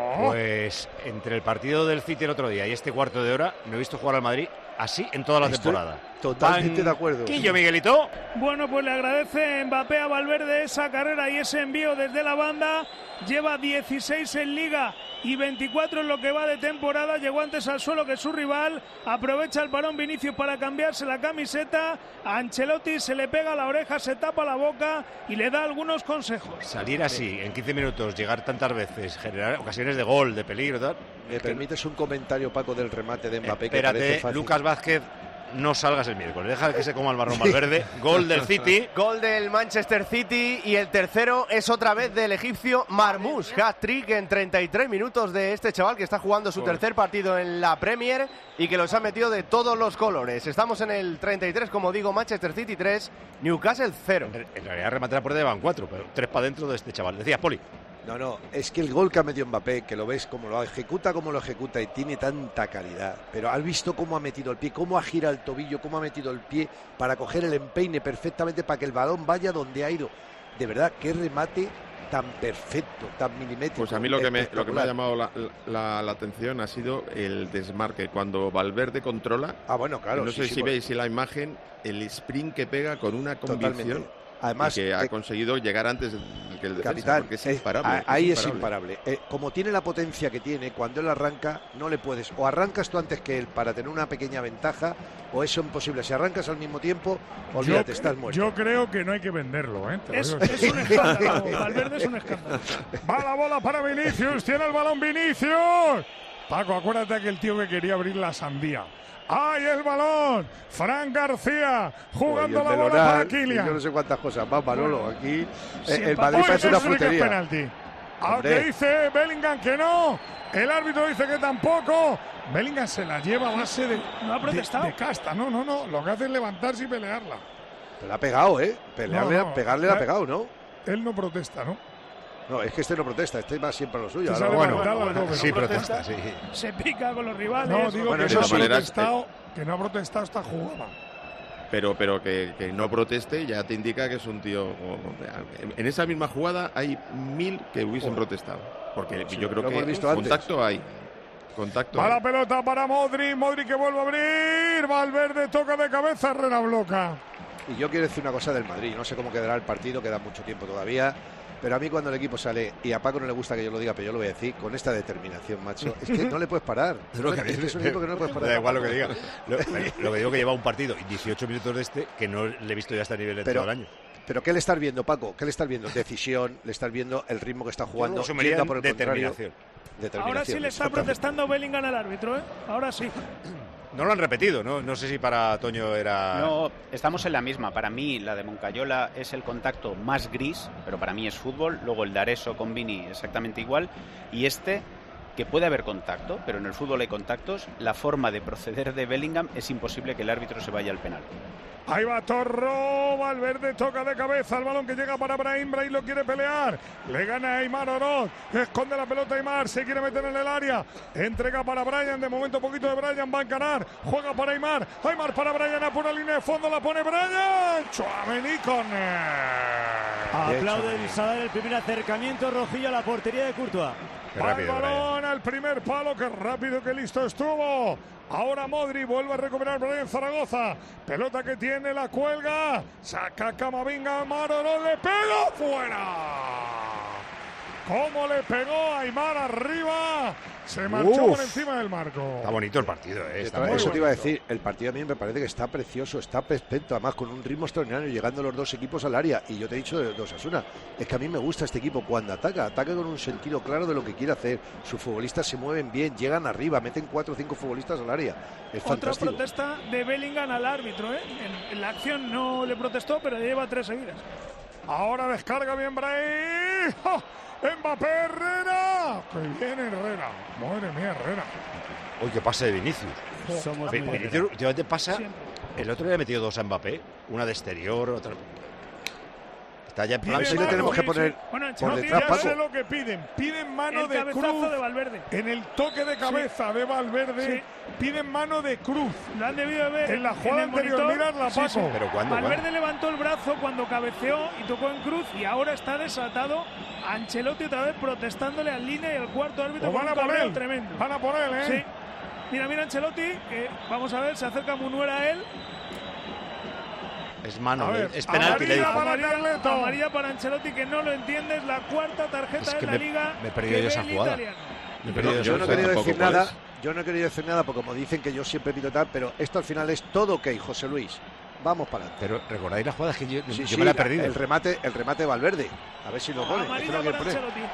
Speaker 1: Pues entre el partido del City el otro día y este cuarto de hora, no he visto jugar al Madrid así en toda la
Speaker 8: Estoy
Speaker 1: temporada.
Speaker 8: totalmente de acuerdo.
Speaker 1: Quillo, Miguelito.
Speaker 11: Bueno, pues le agradece Mbappé a Valverde esa carrera y ese envío desde la banda. Lleva dieciséis en Liga y veinticuatro en lo que va de temporada. Llegó antes al suelo que su rival. Aprovecha el parón Vinicius para cambiarse la camiseta. A Ancelotti se le pega a la oreja, se tapa la boca y le da algunos consejos.
Speaker 1: Salir así en quince minutos, llegar tantas veces, generar ocasiones de gol, de peligro, tal.
Speaker 8: ¿Me permites un comentario, Paco, del remate de Mbappé? Que parece
Speaker 1: Espérate,
Speaker 8: fácil?
Speaker 1: Lucas Vázquez, no salgas el miércoles. Deja que se coma el marrón Valverde. Gol del City.
Speaker 12: Gol del Manchester City y el tercero es otra vez del egipcio Marmoush. Hat-trick en treinta y tres minutos de este chaval que está jugando su tercer partido en la Premier y que los ha metido de todos los colores. Estamos en el treinta y tres, como digo, Manchester City tres, Newcastle cero.
Speaker 1: En realidad remate la puerta de van cuatro, pero tres para dentro de este chaval. Decías, Poli.
Speaker 8: No, no, es que el gol que ha metido Mbappé, que lo ves como lo ejecuta, como lo ejecuta y tiene tanta calidad, pero has visto cómo ha metido el pie, cómo ha girado el tobillo, cómo ha metido el pie para coger el empeine perfectamente para que el balón vaya donde ha ido. De verdad, qué remate tan perfecto, tan milimétrico.
Speaker 9: Pues a mí lo que me, lo que me ha
Speaker 8: espectacular.
Speaker 9: llamado la, la- la atención ha sido el desmarque. Cuando Valverde controla,
Speaker 8: Ah, bueno, claro.
Speaker 9: no
Speaker 8: sí,
Speaker 9: sé
Speaker 8: sí,
Speaker 9: si
Speaker 8: por-
Speaker 9: veis la imagen, el sprint que pega con una convicción.
Speaker 8: Totalmente. Además,
Speaker 9: y que ha
Speaker 8: eh,
Speaker 9: conseguido llegar antes que el defensa,
Speaker 8: Capitán,
Speaker 9: porque es
Speaker 8: eh,
Speaker 9: imparable.
Speaker 8: a- ahí es
Speaker 9: imparable.
Speaker 8: imparable. Eh, como tiene la potencia que tiene, cuando él arranca, no le puedes. O arrancas tú antes que él para tener una pequeña ventaja, o eso es imposible. Si arrancas al mismo tiempo, olvídate,
Speaker 2: yo,
Speaker 8: estás muerto.
Speaker 2: Yo creo que no hay que venderlo, ¿eh? Te lo
Speaker 11: Es,
Speaker 2: digo.
Speaker 11: es un escándalo. Valverde es un escándalo.
Speaker 2: Va la bola para Vinicius, tiene el balón Vinicius. Paco, acuérdate que el tío que quería abrir la sandía. ¡Ay, el balón! Fran García jugando
Speaker 8: Y el
Speaker 2: la bola
Speaker 8: Melonar,
Speaker 2: para
Speaker 8: y
Speaker 2: Kylian.
Speaker 8: yo no sé cuántas cosas más, Manolo. Aquí eh,
Speaker 2: Sí,
Speaker 8: el
Speaker 2: pa-
Speaker 8: Madrid
Speaker 2: Uy,
Speaker 8: parece una
Speaker 2: eso sí que es
Speaker 8: frutería.
Speaker 2: penalti. Aunque
Speaker 8: Hombre.
Speaker 2: dice Bellingham que no, el árbitro dice que tampoco. Bellingham se la lleva a base de,
Speaker 11: No ha
Speaker 2: de-
Speaker 11: protestado.
Speaker 2: de casta. No, no, no. Lo que hace es levantarse y pelearla.
Speaker 8: Pero la ha pegado, ¿eh? Pelearle,
Speaker 2: No, no,
Speaker 8: pegarle la ha
Speaker 2: eh,
Speaker 8: pegado, ¿no?
Speaker 2: Él no protesta, ¿no?
Speaker 8: No, es que este no protesta, este va siempre a lo suyo.
Speaker 2: Sí,
Speaker 8: Ahora-
Speaker 2: sabe
Speaker 8: bueno,
Speaker 2: levantarla,
Speaker 8: bueno,
Speaker 2: no,
Speaker 1: Sí,
Speaker 2: pero-
Speaker 1: protesta, sí.
Speaker 11: Se pica con los rivales.
Speaker 2: No, digo
Speaker 8: Bueno,
Speaker 2: que,
Speaker 8: eso
Speaker 2: no
Speaker 8: sí.
Speaker 2: ha
Speaker 9: De todas
Speaker 2: protestado, que no ha protestado esta jugada.
Speaker 9: Pero, pero que, que no proteste ya te indica que es un tío. En- En esa misma jugada hay mil que hubiesen
Speaker 8: Joder.
Speaker 9: protestado. Porque
Speaker 8: Sí,
Speaker 9: yo creo
Speaker 8: lo
Speaker 9: que
Speaker 8: hemos visto antes.
Speaker 9: contacto hay. Contacto
Speaker 2: Va
Speaker 9: hay.
Speaker 2: la pelota para Modric, Modric que vuelve a abrir. Valverde toca de cabeza, Herrera bloca.
Speaker 8: Y yo quiero decir una cosa del Madrid, no sé cómo quedará el partido, queda mucho tiempo todavía, pero a mí cuando el equipo sale, y a Paco no le gusta que yo lo diga, pero yo lo voy a decir, con esta determinación, macho, es que no le puedes parar.
Speaker 1: Es, lo que,
Speaker 8: es, que es un equipo que no le puedes parar.
Speaker 1: Da igual lo que diga. Lo, lo que digo que lleva un partido y dieciocho minutos de este, que no le he visto ya a este nivel en todo el año.
Speaker 8: Pero ¿qué le estás viendo, Paco? ¿Qué le estás viendo? Decisión, le estás viendo el ritmo que está jugando,
Speaker 1: yendo
Speaker 8: por el
Speaker 1: determinación.
Speaker 8: determinación.
Speaker 11: Ahora sí le está protestando Bellingham al árbitro, ¿eh? Ahora sí.
Speaker 1: No lo han repetido, ¿no? No sé si para Toño era...
Speaker 3: No, estamos en la misma. Para mí, la de Moncayola es el contacto más gris, pero para mí es fútbol. Luego el de Areso con Vini exactamente igual. Y este, que puede haber contacto, pero en el fútbol hay contactos, la forma de proceder de Bellingham es imposible que el árbitro se vaya al penal.
Speaker 2: Ahí va Torro, Valverde toca de cabeza el balón que llega para Brahim, Brahim lo quiere pelear, le gana a Aimar Oroz, esconde la pelota Aimar, se quiere meter en el área, entrega para Brian, de momento poquito de Brian, va a encarar, juega para Aimar, Aimar para Brian, a pura línea de fondo, la pone Brian, Tchouaméni con...
Speaker 10: Aplaude el Sadar el primer acercamiento rojillo a la portería de Courtois.
Speaker 2: Va el balón al primer palo, qué rápido, qué listo estuvo. Ahora Modri vuelve a recuperar Brian Zaragoza. Pelota que tiene, la cuelga. Saca Camavinga, Amaro, no le pega fuera. ¿Cómo le pegó a Aimar arriba? Se marchó
Speaker 8: Uf.
Speaker 2: por encima del marco.
Speaker 1: Está bonito el partido, ¿eh? Está
Speaker 8: Eso
Speaker 1: muy
Speaker 8: te
Speaker 1: bonito.
Speaker 8: iba a decir, el partido a mí me parece que está precioso, está perfecto, además con un ritmo extraordinario, llegando los dos equipos al área. Y yo te he dicho de Osasuna, es que a mí me gusta este equipo cuando ataca, ataca con un sentido claro de lo que quiere hacer. Sus futbolistas se mueven bien, llegan arriba, meten cuatro o cinco futbolistas al área. Es
Speaker 11: Otra
Speaker 8: fantástico.
Speaker 11: protesta de Bellingham al árbitro, ¿eh? En, en la acción no le protestó, pero lleva tres seguidas.
Speaker 2: Ahora descarga bien Brahim. ¡Oh! Mbappé, Herrera. Que viene Herrera. Madre mía, Herrera.
Speaker 1: Uy, qué pase de Vinicius.
Speaker 10: Somos
Speaker 1: Vin-
Speaker 10: muy
Speaker 1: Vinicius últimamente pasa. El otro día ha metido dos a Mbappé, una de exterior, otra. Está ya en plan.
Speaker 8: Sí, le tenemos que poner
Speaker 11: Bueno,
Speaker 8: por
Speaker 11: Ancelotti
Speaker 8: detrás,
Speaker 11: ya
Speaker 2: Ya
Speaker 8: Paco.
Speaker 2: sé lo que piden. Piden mano
Speaker 11: el
Speaker 2: de
Speaker 11: cabezazo
Speaker 2: Cruz.
Speaker 11: de Valverde.
Speaker 2: En el toque de cabeza de Valverde.
Speaker 11: Sí.
Speaker 2: Piden mano de Cruz.
Speaker 11: Lo han debido de ver
Speaker 2: En la jugada
Speaker 11: el
Speaker 2: anterior,
Speaker 11: monitor.
Speaker 2: miradla,
Speaker 11: Sí,
Speaker 2: Paco.
Speaker 11: sí.
Speaker 1: Pero ¿cuándo?
Speaker 11: Valverde
Speaker 1: ¿Cuándo?
Speaker 11: levantó el brazo cuando cabeceó y tocó en cruz y ahora está desatado. Ancelotti otra vez protestándole al línea y al cuarto árbitro
Speaker 2: O
Speaker 11: con
Speaker 2: van
Speaker 11: un
Speaker 2: a por
Speaker 11: cabreo
Speaker 2: él.
Speaker 11: tremendo.
Speaker 2: Van a por él, ¿eh?
Speaker 11: Sí. Mira, mira Ancelotti, que vamos a ver, se acerca Munuera a él.
Speaker 1: Es mano,
Speaker 2: A ver,
Speaker 1: es penalti. Le
Speaker 2: amarilla
Speaker 1: dice.
Speaker 2: para
Speaker 11: Amarilla,
Speaker 2: Carleto.
Speaker 11: amarilla para Ancelotti, que no lo entiende, es la cuarta tarjeta
Speaker 1: Es que
Speaker 11: en la
Speaker 1: me-
Speaker 11: liga.
Speaker 1: me he perdido
Speaker 11: que
Speaker 1: yo esa
Speaker 11: ve el
Speaker 1: jugada.
Speaker 11: italiano.
Speaker 1: Me he perdido
Speaker 9: Yo
Speaker 1: eso.
Speaker 8: Yo no he
Speaker 9: sé
Speaker 8: querido
Speaker 9: tampoco
Speaker 8: decir
Speaker 9: cuál
Speaker 8: nada,
Speaker 9: es.
Speaker 8: yo no he querido decir nada porque como dicen que yo siempre pito tal, pero esto al final es todo ok, José Luis. Vamos para adelante.
Speaker 1: Pero recordáis la jugada que yo,
Speaker 8: Sí,
Speaker 1: yo
Speaker 8: sí,
Speaker 1: me la he perdido.
Speaker 8: El remate, el remate de Valverde. A ver si lo pone. Es que
Speaker 11: Amarilla
Speaker 8: no quiere
Speaker 11: para
Speaker 8: poner.
Speaker 11: Ancelotti.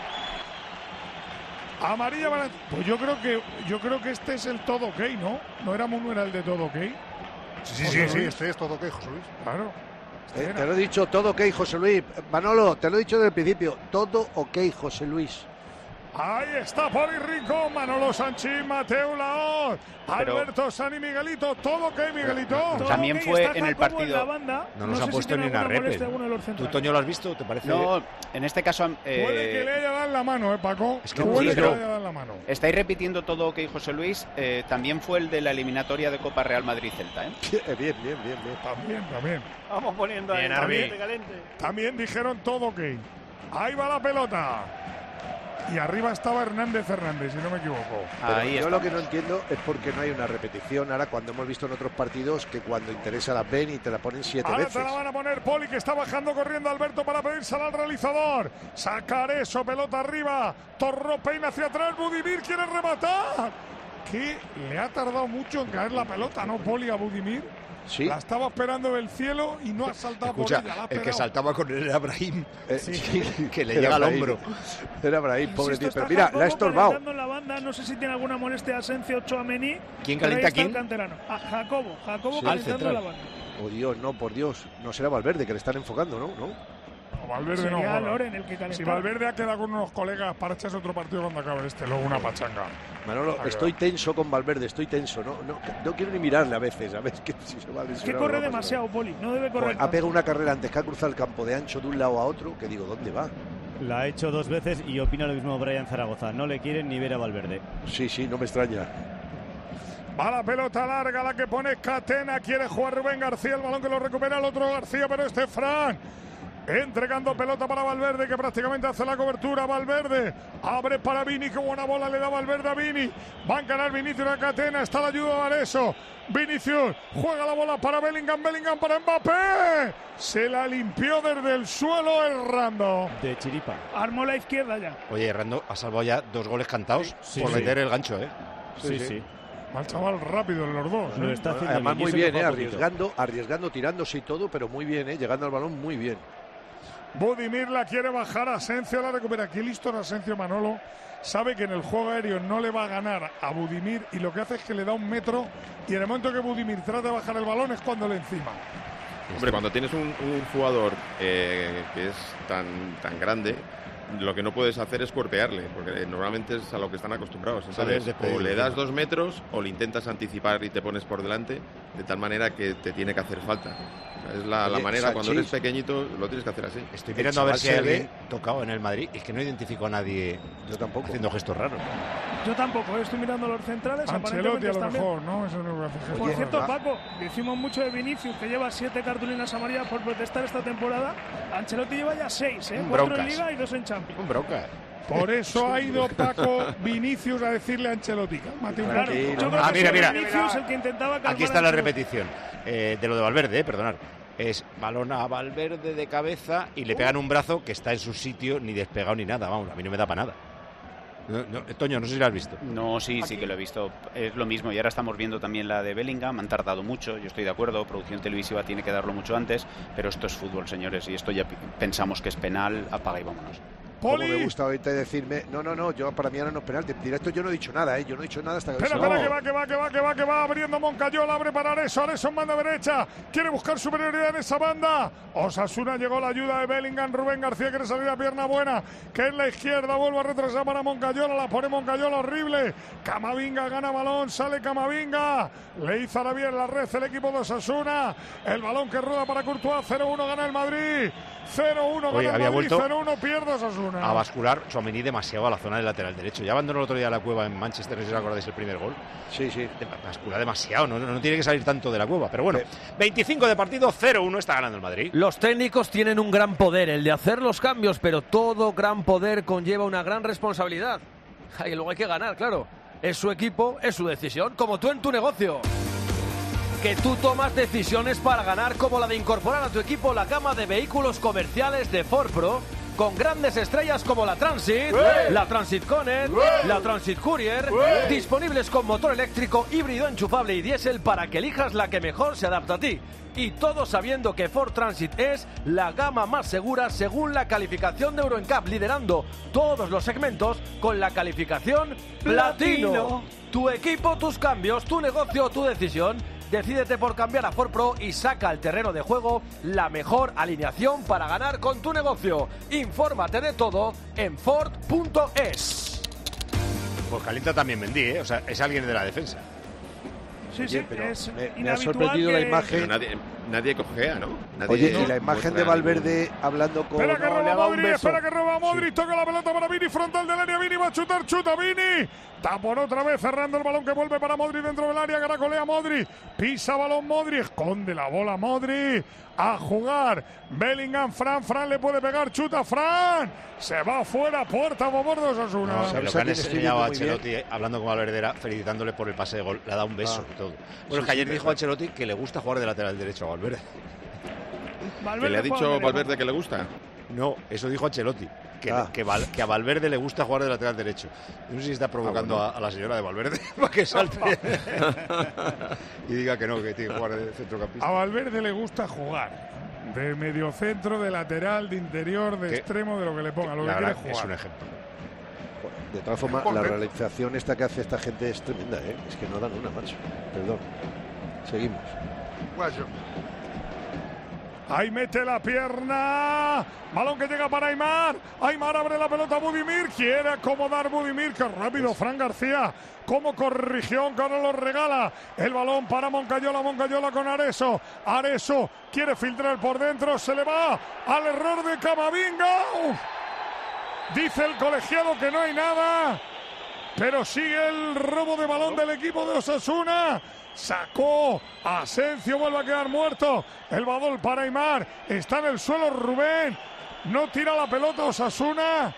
Speaker 2: Amarilla para... Pues yo creo que yo creo que este es el todo ok, ¿no? No era Munuera el de todo ok.
Speaker 14: Sí, sí, sí, este es todo ok, José Luis.
Speaker 2: Claro. Este
Speaker 8: Eh,
Speaker 2: era.
Speaker 8: te lo he dicho, todo ok, José Luis. Manolo, te lo he dicho desde el principio. Todo ok, José Luis.
Speaker 2: Ahí está Poli Rincón, Manolo Sanchín, Mateo Laoz,
Speaker 3: Pero-
Speaker 2: Alberto San y Miguelito. Todo ok, Miguelito.
Speaker 11: Todo
Speaker 3: También
Speaker 11: ok,
Speaker 3: fue
Speaker 11: está
Speaker 3: en el
Speaker 11: Jacobo
Speaker 3: partido-
Speaker 11: la banda.
Speaker 1: No nos
Speaker 11: sé
Speaker 1: han
Speaker 11: si
Speaker 1: puesto
Speaker 11: tiene
Speaker 1: ni una
Speaker 11: alguna
Speaker 1: repe.
Speaker 11: molestia alguno de los
Speaker 1: ¿Tú,
Speaker 11: centrales.
Speaker 1: Toño, lo has visto? ¿Te parece?
Speaker 3: No, en este caso eh,
Speaker 2: Puede que le haya dado la mano, ¿eh, Paco?
Speaker 1: Es que
Speaker 2: Puede
Speaker 1: sí,
Speaker 2: que
Speaker 1: pero-
Speaker 2: le haya dado la mano.
Speaker 3: estáis repitiendo todo ok, José Luis. Eh, también fue el de la eliminatoria de Copa Real Madrid-Celta, ¿eh?
Speaker 8: Bien, bien, bien, bien.
Speaker 2: También, también.
Speaker 10: Vamos poniendo ahí
Speaker 6: Bien,
Speaker 10: el
Speaker 6: Arbi.
Speaker 10: ambiente caliente.
Speaker 2: También dijeron todo ok. Ahí va la pelota. Y arriba estaba Hernández Hernández, si no me equivoco.
Speaker 8: Pero
Speaker 3: Ahí
Speaker 8: yo
Speaker 3: está.
Speaker 8: lo que no entiendo es por qué no hay una repetición ahora cuando hemos visto en otros partidos que cuando interesa la ven y te la ponen siete
Speaker 2: Ahora
Speaker 8: veces.
Speaker 2: te la van a poner Poli, que está bajando corriendo Alberto para pedírsela al realizador. Sacar eso, pelota arriba. Torro peina hacia atrás. Budimir quiere rematar. Que le ha tardado mucho en caer la pelota, ¿no, Poli, a Budimir?
Speaker 8: Sí.
Speaker 2: La estaba esperando del cielo y no ha saltado
Speaker 1: Escucha,
Speaker 2: por ella. La ha
Speaker 1: el que
Speaker 2: pegado.
Speaker 1: saltaba con él era Brahim,
Speaker 8: Eh,
Speaker 1: que le
Speaker 8: Era
Speaker 1: llega al
Speaker 8: Brahim.
Speaker 1: hombro.
Speaker 8: Era Brahim, pobre
Speaker 11: Insisto,
Speaker 8: tío. Pero
Speaker 11: está
Speaker 8: mira,
Speaker 11: Jacobo
Speaker 8: la ha estorbado.
Speaker 11: calentando en la banda, no sé si tiene alguna molestia Asencio Tchouaméni.
Speaker 1: ¿Quién
Speaker 11: pero ahí
Speaker 1: calienta
Speaker 11: está el
Speaker 1: quién?
Speaker 11: canterano. A Jacobo, Jacobo
Speaker 8: Sí.
Speaker 11: calentando
Speaker 1: Al central.
Speaker 11: la banda.
Speaker 8: Oh Dios, no, por Dios. No será Valverde que le están enfocando, ¿no? ¿No?
Speaker 2: No, Valverde no.
Speaker 11: Sería
Speaker 2: joda.
Speaker 11: Loren el que calentaba.
Speaker 2: Si Valverde ha quedado con unos colegas para echarse otro partido cuando acabe este, luego una pachanga.
Speaker 8: Manolo,
Speaker 2: Ahí
Speaker 8: estoy
Speaker 2: va.
Speaker 8: tenso con Valverde, estoy tenso. No, no, no quiero ni mirarle a veces, a ver que si se va a
Speaker 11: Que
Speaker 8: lesionar o
Speaker 11: corre
Speaker 8: no pasa
Speaker 11: demasiado, Poli. No debe
Speaker 8: nada.
Speaker 11: correr.
Speaker 8: Ha
Speaker 11: tanto.
Speaker 8: pegado una carrera antes que ha cruzado el campo de ancho de un lado a otro, que digo, ¿dónde va?
Speaker 10: La ha hecho dos veces y opina lo mismo Brian Zaragoza. No le quieren ni ver a Valverde.
Speaker 8: Sí, sí, no me extraña.
Speaker 2: Va la pelota larga, la que pone Catena. Quiere jugar Rubén García. El balón que lo recupera el otro García, pero este Fran. entregando pelota para Valverde, que prácticamente hace la cobertura. Valverde abre para Vini, qué buena bola le da Valverde a Vini. Va a encarar Vinicius a Catena, está la ayuda de Areso. Vinicius juega la bola para Bellingham, Bellingham para Mbappé. Se la limpió desde el suelo Errando.
Speaker 10: De chiripa.
Speaker 11: Armó la izquierda ya.
Speaker 1: Oye, Errando ha salvado ya dos goles cantados
Speaker 10: sí,
Speaker 1: por
Speaker 10: sí.
Speaker 1: meter el gancho, ¿eh?
Speaker 10: Sí, sí. sí.
Speaker 2: Al chaval rápido en los dos.
Speaker 10: Lo
Speaker 2: ¿eh?
Speaker 10: está haciendo
Speaker 8: Además,
Speaker 10: bien,
Speaker 8: muy bien, eh,
Speaker 10: poquito.
Speaker 8: arriesgando, arriesgando, tirándose y todo, pero muy bien, eh, llegando al balón muy bien.
Speaker 2: Budimir la quiere bajar, Asensio la recupera. Aquí listo Asensio, Manolo. Sabe que en el juego aéreo no le va a ganar a Budimir y lo que hace es que le da un metro y en el momento que Budimir trata de bajar el balón es cuando le encima.
Speaker 9: Hombre, cuando tienes un, un jugador eh, que es tan, tan grande, lo que no puedes hacer es cuerpearle, porque normalmente es a lo que están acostumbrados. Entonces, o le das dos metros o le intentas anticipar y te pones por delante, de tal manera que te tiene que hacer falta. Es la, la
Speaker 1: Oye,
Speaker 9: manera,
Speaker 1: Sanchís,
Speaker 9: cuando eres pequeñito, lo tienes que hacer así.
Speaker 1: Estoy mirando a ver si hay alguien tocado en el Madrid. Es que no identifico a nadie.
Speaker 8: Yo tampoco.
Speaker 1: Haciendo gestos raros.
Speaker 11: Yo tampoco, estoy mirando los centrales.
Speaker 2: Ancelotti a lo
Speaker 11: están
Speaker 2: mejor,
Speaker 11: bien.
Speaker 2: ¿no? Eso no hace
Speaker 11: Por
Speaker 2: gestos
Speaker 11: cierto,
Speaker 2: raros.
Speaker 11: Paco, decimos mucho de Vinicius, que lleva siete cartulinas amarillas por protestar esta temporada. Ancelotti lleva ya seis, ¿eh?
Speaker 1: Un
Speaker 11: Cuatro
Speaker 1: broncas.
Speaker 11: en Liga y dos en Champions.
Speaker 1: Un bronca.
Speaker 2: Por eso ha ido Paco Vinicius a decirle a Ancelotti. Cálmate un
Speaker 11: Claro,
Speaker 2: poquito.
Speaker 11: yo creo
Speaker 1: Ah,
Speaker 11: que
Speaker 1: mira,
Speaker 11: fue
Speaker 1: mira.
Speaker 11: Vinicius el que intentaba calmar
Speaker 1: Aquí está la
Speaker 11: a Ancelotti.
Speaker 1: repetición eh, de lo de Valverde, eh, perdonad. Es balón a Valverde de cabeza y le pegan un brazo que está en su sitio, ni despegado ni nada. Vamos, a mí no me da para nada. No, no, Toño, no sé si lo has visto.
Speaker 3: No, sí, sí que lo he visto. Es lo mismo. Y ahora estamos viendo también la de Bellingham. Han tardado mucho, yo estoy de acuerdo. Producción televisiva tiene que darlo mucho antes. Pero esto es fútbol, señores. Y esto ya pensamos que es penal. Apaga y vámonos.
Speaker 8: Como me gusta ahorita decirme, no, no, no, yo para mí ahora no es penalti. Directo yo no he dicho nada, ¿eh? Yo no he dicho nada hasta que...
Speaker 2: Espera,
Speaker 8: no.
Speaker 2: espera, que va, que va, que va, que va, que va abriendo Moncayola, abre para Areso, Areso en banda derecha, quiere buscar superioridad en esa banda. Osasuna llegó la ayuda de Bellingham, Rubén García quiere salir a pierna buena, que en la izquierda vuelve a retrasar para Moncayola, la pone Moncayola horrible. Camavinga gana balón, sale Camavinga, le hizo bien la red el equipo de Osasuna, el balón que rueda para Courtois, cero uno gana el Madrid, cero uno
Speaker 1: Oye,
Speaker 2: gana el
Speaker 1: había
Speaker 2: Madrid,
Speaker 1: vuelto
Speaker 2: cero uno pierde Osasuna.
Speaker 1: A bascular Tchouaméni demasiado a la zona del lateral derecho. Ya abandonó el otro día la cueva en Manchester, no sé si os acordáis el primer gol.
Speaker 8: Sí, sí.
Speaker 1: Bascula demasiado, no, no tiene que salir tanto de la cueva. Pero bueno, veinticinco de partido, cero uno está ganando el Madrid.
Speaker 16: Los técnicos tienen un gran poder, el de hacer los cambios, pero todo gran poder conlleva una gran responsabilidad. Y luego hay que ganar, claro. Es su equipo, es su decisión, como tú en tu negocio. Que tú tomas decisiones para ganar, como la de incorporar a tu equipo la gama de vehículos comerciales de Ford Pro, con grandes estrellas como la Transit,
Speaker 17: ¡Ué!
Speaker 16: la Transit Connect,
Speaker 17: ¡Ué!
Speaker 16: la Transit Courier,
Speaker 17: ¡Ué!
Speaker 16: disponibles con motor eléctrico, híbrido, enchufable y diésel para que elijas la que mejor se adapta a ti. Y todo sabiendo que Ford Transit es la gama más segura según la calificación de Euro N C A P, liderando todos los segmentos con la calificación Platino.
Speaker 17: Platino.
Speaker 16: Tu equipo, tus cambios, tu negocio, tu decisión. Decídete por cambiar a Ford Pro y saca al terreno de juego la mejor alineación para ganar con tu negocio. Infórmate de todo en Ford punto es.
Speaker 1: Pues calienta también Mendy, ¿eh? O sea, es alguien de la defensa.
Speaker 11: Sí,
Speaker 8: Oye,
Speaker 11: sí,
Speaker 8: pero
Speaker 11: es
Speaker 8: me, me ha
Speaker 11: inhabitual
Speaker 8: sorprendido
Speaker 11: que...
Speaker 8: la imagen.
Speaker 9: Pero nadie, nadie cojea, ¿no? Nadie
Speaker 8: Oye, y la imagen de
Speaker 9: muestra
Speaker 8: Valverde hablando con...
Speaker 2: Espera que
Speaker 8: no, le
Speaker 2: roba
Speaker 8: ha dado un
Speaker 2: Modric,
Speaker 8: beso.
Speaker 2: espera que roba Modric, toca la pelota para Vini, frontal del área, Vini va a chutar, chuta Vini, tapón otra vez, cerrando el balón que vuelve para Modric dentro del área, caracolea Modric, pisa balón Modric, esconde la bola Modric, a jugar, Bellingham, Fran, Fran le puede pegar, chuta Fran, se va afuera, puerta a favor de Osasuna.
Speaker 1: No,
Speaker 8: ¿Sabes
Speaker 1: lo
Speaker 8: a
Speaker 1: que han
Speaker 8: quién estoy
Speaker 1: enseñado a
Speaker 8: viendo muy
Speaker 1: Ancelotti eh, hablando con Valverde era felicitándole por el pase de gol, le ha dado un beso
Speaker 8: Ah.
Speaker 1: y todo. Bueno,
Speaker 8: Sí,
Speaker 1: es que ayer
Speaker 8: sí,
Speaker 1: dijo
Speaker 8: verdad.
Speaker 1: Ancelotti que le gusta jugar de lateral derecho a Valverde.
Speaker 9: ¿Que le ha dicho Valverde que le gusta?
Speaker 1: No, eso dijo Ancelotti. Que,
Speaker 8: Ah.
Speaker 1: que, Val- que a Valverde le gusta jugar de lateral derecho. Yo no sé si está provocando
Speaker 9: Ah, bueno.
Speaker 1: a, a la señora de Valverde para que salte y diga que no, que tiene que jugar de centrocampista.
Speaker 2: A Valverde le gusta jugar de mediocentro, de lateral, de interior, de
Speaker 1: Que-
Speaker 2: extremo, de lo que le ponga, lo
Speaker 1: La
Speaker 2: que quiere
Speaker 1: verdad, es
Speaker 2: jugar.
Speaker 1: un ejemplo.
Speaker 8: De todas formas,
Speaker 2: Por
Speaker 8: la
Speaker 2: dentro.
Speaker 8: realización esta que hace esta gente es tremenda, ¿eh? Es que no dan una, macho. Perdón. Seguimos.
Speaker 2: Ahí mete la pierna. Balón que llega para Aymar. Aymar abre la pelota a Budimir. Quiere acomodar Budimir. Qué rápido Fran García. Como corrigión que ahora lo regala. El balón para Moncayola. Moncayola con Areso. Areso quiere filtrar por dentro. Se le va al error de Camavinga. Uf. Dice el colegiado que no hay nada. pero sigue el robo de balón del equipo de Osasuna. Sacó Asencio, vuelve a quedar muerto. El balón para Aimar. Está en el suelo Rubén. No tira la pelota Osasuna.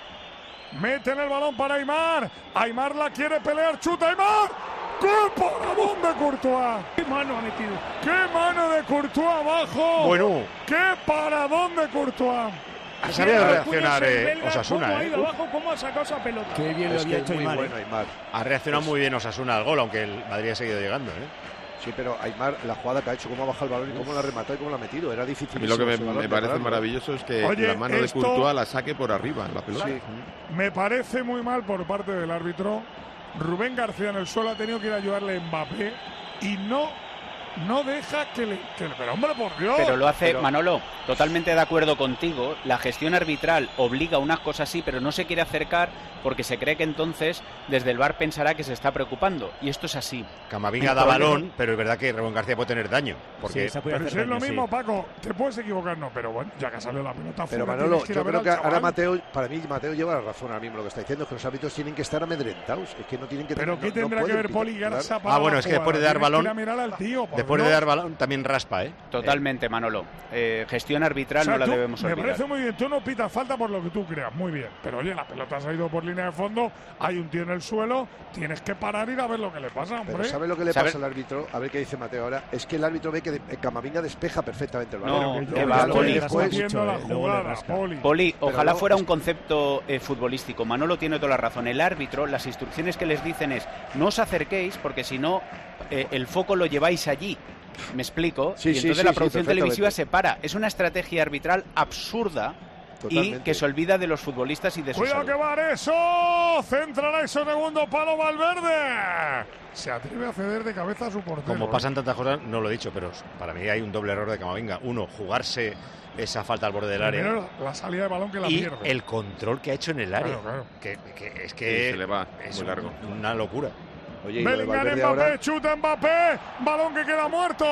Speaker 2: Meten el balón para Aimar. Aimar la quiere pelear. Chuta Aimar. ¡Qué paradón de Courtois!
Speaker 11: ¡Qué mano ha metido!
Speaker 2: ¡Qué mano de Courtois abajo!
Speaker 1: Bueno.
Speaker 2: ¡Qué paradón de Courtois!
Speaker 1: Ha sabido reaccionar eh, Osasuna.
Speaker 11: ¿Cómo ha
Speaker 1: eh.
Speaker 11: ido abajo? ¿Cómo ha sacado esa pelota?
Speaker 10: Qué bien lo
Speaker 8: Es
Speaker 10: había
Speaker 8: que
Speaker 10: hecho
Speaker 8: es muy
Speaker 10: Aimar.
Speaker 8: bueno
Speaker 10: ¿eh?
Speaker 8: Aimar.
Speaker 1: Ha reaccionado
Speaker 8: Es-
Speaker 1: muy bien Osasuna al gol, aunque el Madrid ha seguido llegando. ¿eh?
Speaker 8: Sí, pero Aimar, la jugada que ha hecho, cómo ha bajado el balón y cómo la ha rematado y cómo la ha metido, era difícil.
Speaker 9: A mí lo que me, me parece maravilloso es que
Speaker 2: Oye,
Speaker 9: la mano
Speaker 2: esto-
Speaker 9: de Courtois la saque por arriba, la pelota.
Speaker 8: Sí.
Speaker 2: Me parece muy mal por parte del árbitro. Rubén García en el suelo ha tenido que ir a ayudarle a Mbappé y no, no deja que le... Que, pero hombre, por Dios.
Speaker 3: Pero lo hace,
Speaker 2: Pero-
Speaker 3: Manolo, totalmente de acuerdo contigo. La gestión arbitral obliga a unas cosas así, pero no se quiere acercar porque se cree que entonces desde el V A R pensará que se está preocupando. Y esto es así.
Speaker 1: Camavinga
Speaker 3: El
Speaker 1: da
Speaker 3: problema-
Speaker 1: balón, pero es verdad que Rubén García puede tener daño. Porque
Speaker 2: Pero si es lo mismo, Paco, te puedes equivocar, no, pero bueno, ya que ha salido la pelota
Speaker 8: Pero
Speaker 2: fuera,
Speaker 8: Manolo,
Speaker 2: tienes que ir a
Speaker 8: yo
Speaker 2: ver
Speaker 8: creo
Speaker 2: al
Speaker 8: que ahora
Speaker 2: chaval.
Speaker 8: Mateo, para mí Mateo lleva la razón ahora mismo. Lo que está diciendo es que los árbitros tienen que estar amedrentados. Es que no tienen que
Speaker 2: Pero
Speaker 8: no-
Speaker 2: ¿qué
Speaker 8: no
Speaker 2: tendrá que
Speaker 8: pueden
Speaker 2: ver
Speaker 8: pitar,
Speaker 2: Poli Garza
Speaker 8: claro.
Speaker 2: para
Speaker 1: Ah, bueno,
Speaker 2: la
Speaker 1: es que después de
Speaker 2: jugada?
Speaker 1: dar
Speaker 2: Tienes que ir
Speaker 1: balón-
Speaker 2: a mirar al tío, por
Speaker 1: después de
Speaker 2: Dios.
Speaker 1: dar balón también raspa, ¿eh?
Speaker 3: Totalmente, Manolo. Eh, gestión
Speaker 2: O
Speaker 3: arbitral
Speaker 2: sea,
Speaker 3: no la
Speaker 2: tú-
Speaker 3: debemos
Speaker 2: me
Speaker 3: olvidar.
Speaker 2: parece muy bien, tú no pitas falta por lo que tú creas, muy bien. Pero oye, la pelota se ha ido por línea de fondo, hay un tío en el suelo, tienes que parar y ir a ver lo que le pasa, hombre.
Speaker 8: Pero ¿sabe lo que le
Speaker 3: ¿Sabe?
Speaker 8: pasa al árbitro? A ver qué dice Mateo ahora. Es que el árbitro ve que de- eh, Camavinga despeja perfectamente el balón.
Speaker 3: No,
Speaker 8: Luego
Speaker 3: que
Speaker 8: ya
Speaker 3: va,
Speaker 8: lo
Speaker 3: Poli.
Speaker 8: ve después.
Speaker 2: Haciendo la jugada, Poli.
Speaker 3: Poli,
Speaker 8: Pero
Speaker 3: ojalá
Speaker 8: no,
Speaker 3: fuera
Speaker 8: es-
Speaker 3: un concepto eh, futbolístico. Manolo tiene toda la razón. El árbitro, las instrucciones que les dicen es no os acerquéis porque si no eh, el foco lo lleváis allí. ¿Me explico?
Speaker 8: Sí,
Speaker 3: y
Speaker 8: sí,
Speaker 3: entonces
Speaker 8: sí,
Speaker 3: la
Speaker 8: sí,
Speaker 3: producción televisiva
Speaker 8: perfectamente.
Speaker 3: se para. Es una estrategia arbitral absurda y
Speaker 8: Totalmente.
Speaker 3: que se olvida de los futbolistas y de su
Speaker 2: Cuidado
Speaker 3: salud.
Speaker 2: que va eso, centrará eso, segundo palo Valverde. Se atreve a ceder de cabeza a su portero.
Speaker 1: Como
Speaker 2: ¿eh?
Speaker 1: pasan tantas cosas, no lo he dicho, pero para mí hay un doble error de Camavinga. Uno, jugarse esa falta al borde del área.
Speaker 2: Primero la salida de balón que la
Speaker 1: Y
Speaker 2: pierde.
Speaker 1: el control que ha hecho en el área.
Speaker 2: Claro, claro.
Speaker 1: Que, que es
Speaker 9: Sí,
Speaker 1: que
Speaker 9: se le va
Speaker 1: es
Speaker 9: muy largo.
Speaker 1: una locura.
Speaker 8: Oye, y lo de
Speaker 2: Bellingham,
Speaker 8: Valverde
Speaker 2: Mbappé,
Speaker 8: ahora.
Speaker 2: chuta Mbappé, balón que queda muerto.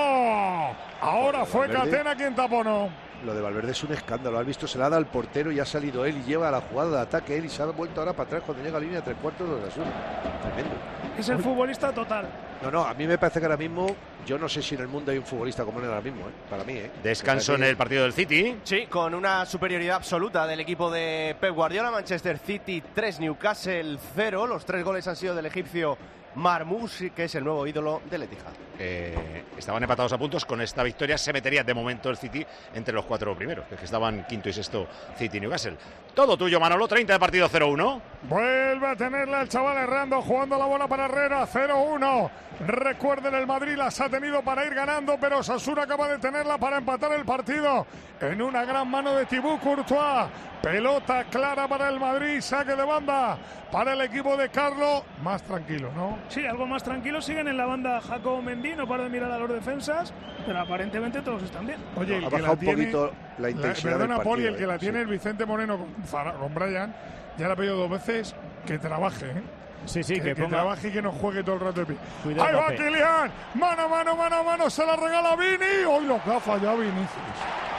Speaker 2: Ahora
Speaker 8: Joder,
Speaker 2: fue
Speaker 8: Valverde.
Speaker 2: Catena quien taponó.
Speaker 8: Lo de Valverde es un escándalo. Has visto, se la da al portero y ha salido él y lleva la jugada de ataque él y se ha vuelto ahora para atrás cuando llega a línea de tres cuartos de la sur. Tremendo.
Speaker 11: Es el futbolista total.
Speaker 8: No, no, a mí me parece que ahora mismo, yo no sé si en el mundo hay un futbolista como él ahora mismo, ¿eh? Para mí, ¿eh?
Speaker 1: Descanso
Speaker 8: Me
Speaker 1: en
Speaker 8: parece
Speaker 1: el partido del City.
Speaker 12: Sí, con una superioridad absoluta del equipo de Pep Guardiola. Manchester City tres, Newcastle cero. Los tres goles han sido del egipcio Marmoush, que es el nuevo ídolo del Etihad.
Speaker 1: Eh, estaban empatados a puntos. Con esta victoria se metería de momento el City entre los cuatro primeros, que estaban quinto y sexto City y Newcastle. Todo tuyo, Manolo. treinta de partido, cero uno.
Speaker 2: Vuelve a tenerla el chaval errando, jugando la bola para Herrera, cero uno. Recuerden, el Madrid las ha tenido para ir ganando, pero Osasuna acaba de tenerla para empatar el partido. En una gran mano de Thibaut Courtois. Pelota clara para el Madrid, saque de banda para el equipo de Carlo. Más tranquilo, ¿no?
Speaker 11: Sí, algo más tranquilo. Siguen en la banda Jacobo Mendy, no para de mirar a los defensas, pero aparentemente todos están bien.
Speaker 2: Oye, el
Speaker 8: ha
Speaker 2: que
Speaker 8: bajado
Speaker 2: la
Speaker 8: un
Speaker 2: tiene,
Speaker 8: poquito la intensidad del
Speaker 2: perdona,
Speaker 8: partido,
Speaker 2: Poli, el que
Speaker 8: ¿eh?
Speaker 2: la tiene
Speaker 8: Sí.
Speaker 2: el Vicente Moreno con, Zara- con Brian, ya le ha pedido dos veces que trabaje, ¿eh?
Speaker 10: Sí, sí,
Speaker 2: que,
Speaker 10: que,
Speaker 2: que
Speaker 10: ponga...
Speaker 2: trabaje y que no juegue todo el rato de pie.
Speaker 10: Cuidado,
Speaker 2: Ahí va
Speaker 10: Mbappé.
Speaker 2: Kylian, mano, mano, mano, mano, se la regala Vini. Hoy lo que ha fallado Vinicius.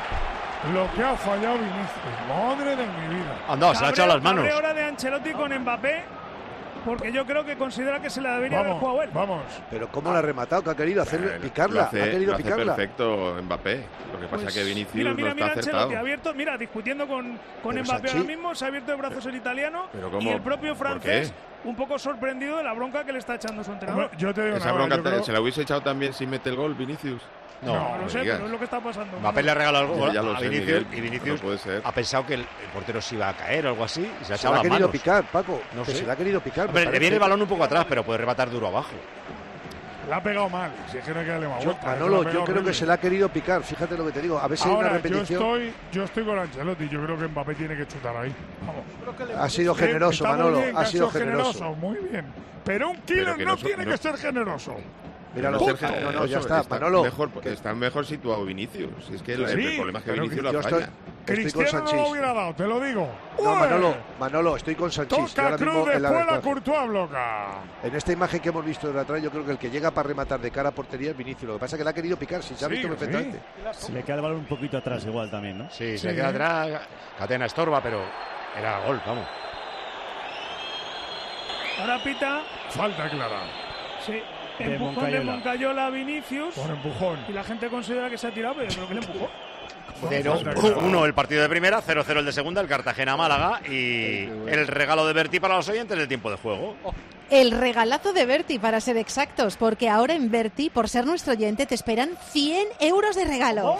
Speaker 2: Lo que ha fallado Vinicius. Madre de mi vida.
Speaker 1: Anda, se la ha echado a las manos.
Speaker 11: Cabreo ahora de Ancelotti con Mbappé, porque yo creo que considera que se la debería haber jugado él.
Speaker 2: Vamos.
Speaker 8: Pero ¿cómo la ha rematado? Que ha querido hacer
Speaker 9: Eh,
Speaker 8: picarla.
Speaker 9: lo hace,
Speaker 8: ha querido
Speaker 9: lo hace
Speaker 8: picarla.
Speaker 9: perfecto Mbappé. Lo que pasa
Speaker 11: Pues,
Speaker 9: es que Vinicius
Speaker 11: mira, mira,
Speaker 9: no
Speaker 11: mira
Speaker 9: está
Speaker 11: Ancelotti
Speaker 9: acertado.
Speaker 11: abierto, mira, discutiendo con, con
Speaker 8: Pero
Speaker 11: Mbappé
Speaker 8: Sanchi-
Speaker 11: ahora mismo, se ha abierto de brazos el italiano
Speaker 9: Pero
Speaker 11: y
Speaker 9: ¿cómo?
Speaker 11: el propio
Speaker 9: ¿Por
Speaker 11: francés
Speaker 9: qué?
Speaker 11: un poco sorprendido de la bronca que le está echando su entrenador.
Speaker 2: Hombre, yo te digo
Speaker 9: Esa
Speaker 2: una
Speaker 9: bronca
Speaker 2: cosa, yo
Speaker 9: te-
Speaker 2: creo-
Speaker 9: se la hubiese echado también si mete el gol Vinicius.
Speaker 1: No,
Speaker 11: no lo
Speaker 9: me
Speaker 11: sé,
Speaker 9: digas.
Speaker 11: pero es lo que está pasando.
Speaker 1: Mbappé le ha regalado el gol
Speaker 9: Ya lo
Speaker 1: a
Speaker 9: sé,
Speaker 1: Vinicius
Speaker 9: Miguel,
Speaker 1: y Vinicius
Speaker 9: no puede ser.
Speaker 1: ha pensado que el, el portero se iba a caer o algo así y se ha
Speaker 8: Se
Speaker 1: echado
Speaker 8: la ha
Speaker 1: las
Speaker 8: querido
Speaker 1: manos.
Speaker 8: picar, Paco.
Speaker 1: No
Speaker 8: que
Speaker 1: sé.
Speaker 8: se la ha querido picar. me
Speaker 1: Hombre, le
Speaker 8: parece.
Speaker 1: viene el balón un poco atrás, pero puede rematar duro abajo.
Speaker 2: La ha pegado mal. Si es que no hay que darle más
Speaker 8: Yo,
Speaker 2: vuelta. es que la
Speaker 8: Manolo,
Speaker 2: ha
Speaker 8: yo
Speaker 2: pegado
Speaker 8: creo que
Speaker 2: horrible.
Speaker 8: se la ha querido picar. Fíjate lo que te digo. A ver si hay
Speaker 2: Ahora,
Speaker 8: una
Speaker 2: yo
Speaker 8: repetición.
Speaker 2: estoy, yo estoy con Ancelotti. Yo creo que Mbappé tiene que chutar ahí. Vamos.
Speaker 8: Ha sido
Speaker 2: Bien,
Speaker 8: generoso,
Speaker 2: está muy
Speaker 8: Manolo.
Speaker 2: bien, que
Speaker 8: Ha sido generoso.
Speaker 2: Muy bien. Pero un killer
Speaker 9: Pero que
Speaker 2: no,
Speaker 9: no so-
Speaker 2: tiene
Speaker 9: no-
Speaker 2: que ser generoso.
Speaker 8: Míralo.
Speaker 9: No, ser
Speaker 8: No, no,
Speaker 9: generoso,
Speaker 8: ya está, Manolo.
Speaker 9: Mejor,
Speaker 8: Que-
Speaker 9: está mejor situado Vinicius. Si es que el,
Speaker 2: Sí,
Speaker 9: el problema es que
Speaker 2: pero
Speaker 9: Vinicius
Speaker 8: yo
Speaker 9: la
Speaker 8: estoy-
Speaker 9: falla.
Speaker 8: Estoy con
Speaker 2: Cristiano no lo
Speaker 8: Sanchís.
Speaker 2: hubiera dado, te lo digo.
Speaker 8: No,
Speaker 2: ¡Ué!
Speaker 8: Manolo, Manolo, estoy con Sanchís. Yo
Speaker 2: Toca
Speaker 8: ahora mismo
Speaker 2: Cruz,
Speaker 8: en la
Speaker 2: después la
Speaker 8: ventaja.
Speaker 2: Courtois bloca.
Speaker 8: En esta imagen que hemos visto de atrás, yo creo que el que llega para rematar de cara a portería es Vinicius. Lo que pasa es que le ha querido picar, si se ha
Speaker 2: Sí,
Speaker 8: visto
Speaker 2: sí.
Speaker 8: perfectamente.
Speaker 10: Se le queda el balón un poquito atrás igual también, ¿no?
Speaker 1: Sí,
Speaker 2: Sí.
Speaker 1: se queda atrás. Catena estorba, pero era gol, vamos.
Speaker 11: Ahora pita.
Speaker 2: Falta clara.
Speaker 11: Sí.
Speaker 10: De
Speaker 11: Empujón
Speaker 10: Moncayola.
Speaker 11: de Moncayola a Vinicius.
Speaker 2: Por empujón.
Speaker 11: Y la gente considera que se ha tirado, pero yo creo que le empujó.
Speaker 1: cero uno el partido de primera, cero cero el de segunda, el Cartagena-Málaga y el regalo de Berti para los oyentes del tiempo de juego.
Speaker 15: El regalazo de Berti, para ser exactos, porque ahora en Berti, por ser nuestro oyente, te esperan cien euros de regalo.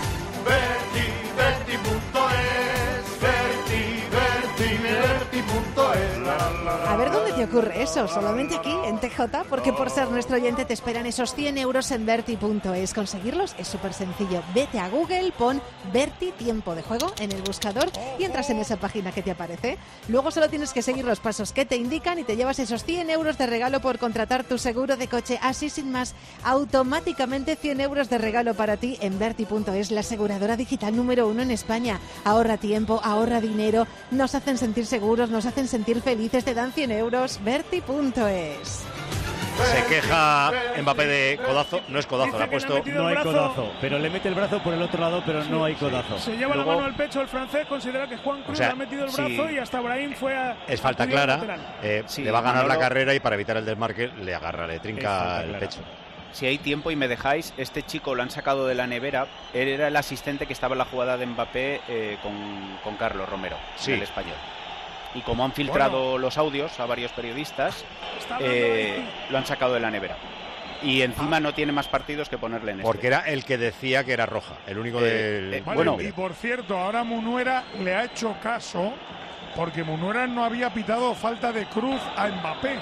Speaker 17: Berti, Berti punto es, Berti, Berti, Berti punto es.
Speaker 15: A ver dónde te ocurre eso, solamente aquí, en T J, porque por ser nuestro oyente te esperan esos cien euros en Berti punto es. Conseguirlos es súper sencillo. Vete a Google, pon Berti tiempo de juego en el buscador y entras en esa página que te aparece. Luego solo tienes que seguir los pasos que te indican y te llevas esos cien euros de regalo por contratar tu seguro de coche. Así sin más, automáticamente cien euros de regalo para ti en Berti punto es, la aseguradora digital número uno en España. Ahorra tiempo, ahorra dinero, nos hacen sentir seguros, nos hacen sentir felices, te dan cien euros. Berti punto es.
Speaker 1: Se queja Mbappé de codazo, no es codazo, le ha puesto...
Speaker 10: No hay codazo, pero le mete el brazo por el otro lado, pero no hay codazo.
Speaker 11: Se lleva
Speaker 1: Luego-
Speaker 11: la mano al pecho el francés, considera que Juan Cruz
Speaker 1: O sea,
Speaker 11: le ha metido el brazo
Speaker 1: sí.
Speaker 11: y hasta Brahim fue a...
Speaker 1: Es falta
Speaker 11: a cubrir el
Speaker 1: clara,
Speaker 11: lateral.
Speaker 1: eh,
Speaker 3: Sí,
Speaker 1: le va a ganar
Speaker 3: Manolo-
Speaker 1: la carrera y para evitar el desmarque le agarra, le
Speaker 3: Es
Speaker 1: trinca
Speaker 3: falta
Speaker 1: el
Speaker 3: clara.
Speaker 1: pecho.
Speaker 3: Si hay tiempo y me dejáis, este chico lo han sacado de la nevera. Él era el asistente que estaba en la jugada de Mbappé eh, con, con Carlos Romero,
Speaker 1: Sí.
Speaker 3: en el español. Y como han filtrado los audios a varios periodistas,
Speaker 11: Está hablando
Speaker 3: eh,
Speaker 11: ahí.
Speaker 3: lo han sacado de la nevera. Y encima no tiene más partidos que ponerle en este.
Speaker 1: Porque era el que decía que era roja, el único del...
Speaker 3: eh,
Speaker 2: Vale,
Speaker 3: bueno,
Speaker 2: y por cierto, ahora Munuera le ha hecho caso porque Munuera no había pitado falta de Cruz a Mbappé.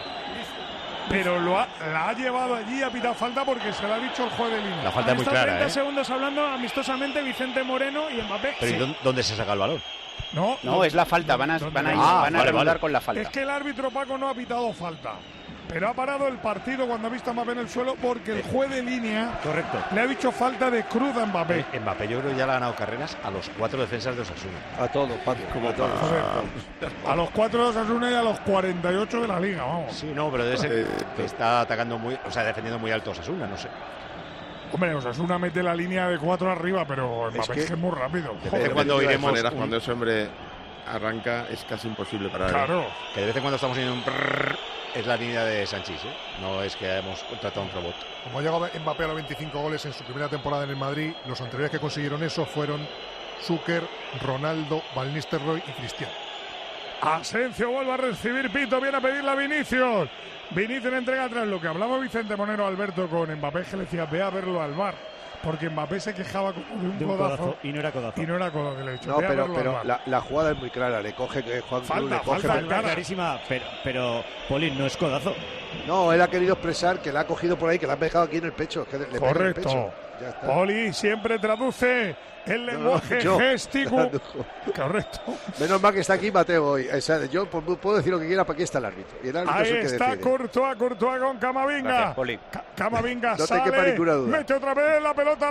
Speaker 2: Pero lo ha, la ha llevado allí, ha pitado falta porque se le ha dicho el juez de línea.
Speaker 1: La falta es muy
Speaker 11: Está
Speaker 1: clara,
Speaker 11: treinta
Speaker 1: ¿eh?
Speaker 11: segundos hablando amistosamente Vicente Moreno y Mbappé.
Speaker 1: Pero ¿y
Speaker 11: Sí.
Speaker 1: dónde- dónde se saca el balón?
Speaker 2: No,
Speaker 3: No, es la falta, van a, van a,
Speaker 1: Ah,
Speaker 3: van a
Speaker 1: vale,
Speaker 3: regular
Speaker 1: vale.
Speaker 3: con la falta.
Speaker 2: Es que el árbitro Paco no ha pitado falta. Pero ha parado el partido cuando ha visto a Mbappé en el suelo porque el juez de línea
Speaker 10: Correcto.
Speaker 2: le ha dicho falta de Cruz a Mbappé.
Speaker 1: Eh, Mbappé yo creo que ya le ha ganado carreras a los cuatro defensas de Osasuna.
Speaker 8: A todos, Paco.
Speaker 9: Como
Speaker 8: a todos.
Speaker 2: A los cuatro de Osasuna y a los cuarenta y ocho de la liga, vamos.
Speaker 1: Sí, no, pero debe ser que está atacando muy, o sea, defendiendo muy alto Osasuna, no sé.
Speaker 2: Hombre, Osasuna mete la línea de cuatro arriba, pero Mbappé es
Speaker 8: que-
Speaker 2: que es muy rápido.
Speaker 1: De vez
Speaker 2: Joder.
Speaker 1: en cuando
Speaker 9: De todas
Speaker 1: oiremos
Speaker 9: maneras,
Speaker 1: un-
Speaker 9: cuando ese hombre arranca es casi imposible para él.
Speaker 2: Claro.
Speaker 1: que de vez en cuando estamos en un prrrr, es la línea de Sanchís, ¿eh? No es que hemos contratado un robot.
Speaker 14: Como ha llegado Mbappé a los veinticinco goles en su primera temporada en el Madrid, los anteriores que consiguieron eso fueron Zucker, Ronaldo, Van Nistelrooy y Cristiano.
Speaker 2: Asensio vuelve a recibir pito, viene a pedirle a Vinicius. Vinicius le entrega atrás. Lo que hablaba Vicente Monero Alberto con Mbappé, que le decía, ve a verlo al bar. Porque Mbappé se quejaba como de un,
Speaker 10: De un
Speaker 2: codazo,
Speaker 10: codazo y no era codazo.
Speaker 2: y no era codazo que le he dicho.
Speaker 8: No,
Speaker 2: ve a
Speaker 8: pero,
Speaker 2: verlo al
Speaker 8: pero
Speaker 2: bar.
Speaker 8: la, la jugada es muy clara. Le coge que Juan Cruz
Speaker 2: Falta,
Speaker 8: le coge.
Speaker 2: falta,
Speaker 8: pero-
Speaker 2: clara.
Speaker 10: Clarísima, pero, pero Poli, no es codazo.
Speaker 8: No, él ha querido expresar que la ha cogido por ahí, que la ha dejado aquí en el pecho. Que le pega en el
Speaker 2: Correcto.
Speaker 8: pecho. Ya está.
Speaker 2: Poli siempre traduce el lenguaje
Speaker 8: yo
Speaker 2: gestico.
Speaker 8: traduzco.
Speaker 2: Correcto.
Speaker 8: Menos mal que está aquí Mateo hoy. O sea, yo pu- puedo decir lo que quiera, para aquí está el árbitro. Y el árbitro es
Speaker 2: Ahí
Speaker 8: el que
Speaker 2: está
Speaker 8: decide.
Speaker 2: Courtois, Courtois con Camavinga.
Speaker 3: Gracias, Poli.
Speaker 2: Ca- Camavinga
Speaker 8: No te quepa
Speaker 2: sale,
Speaker 8: ninguna duda.
Speaker 2: mete otra vez la pelota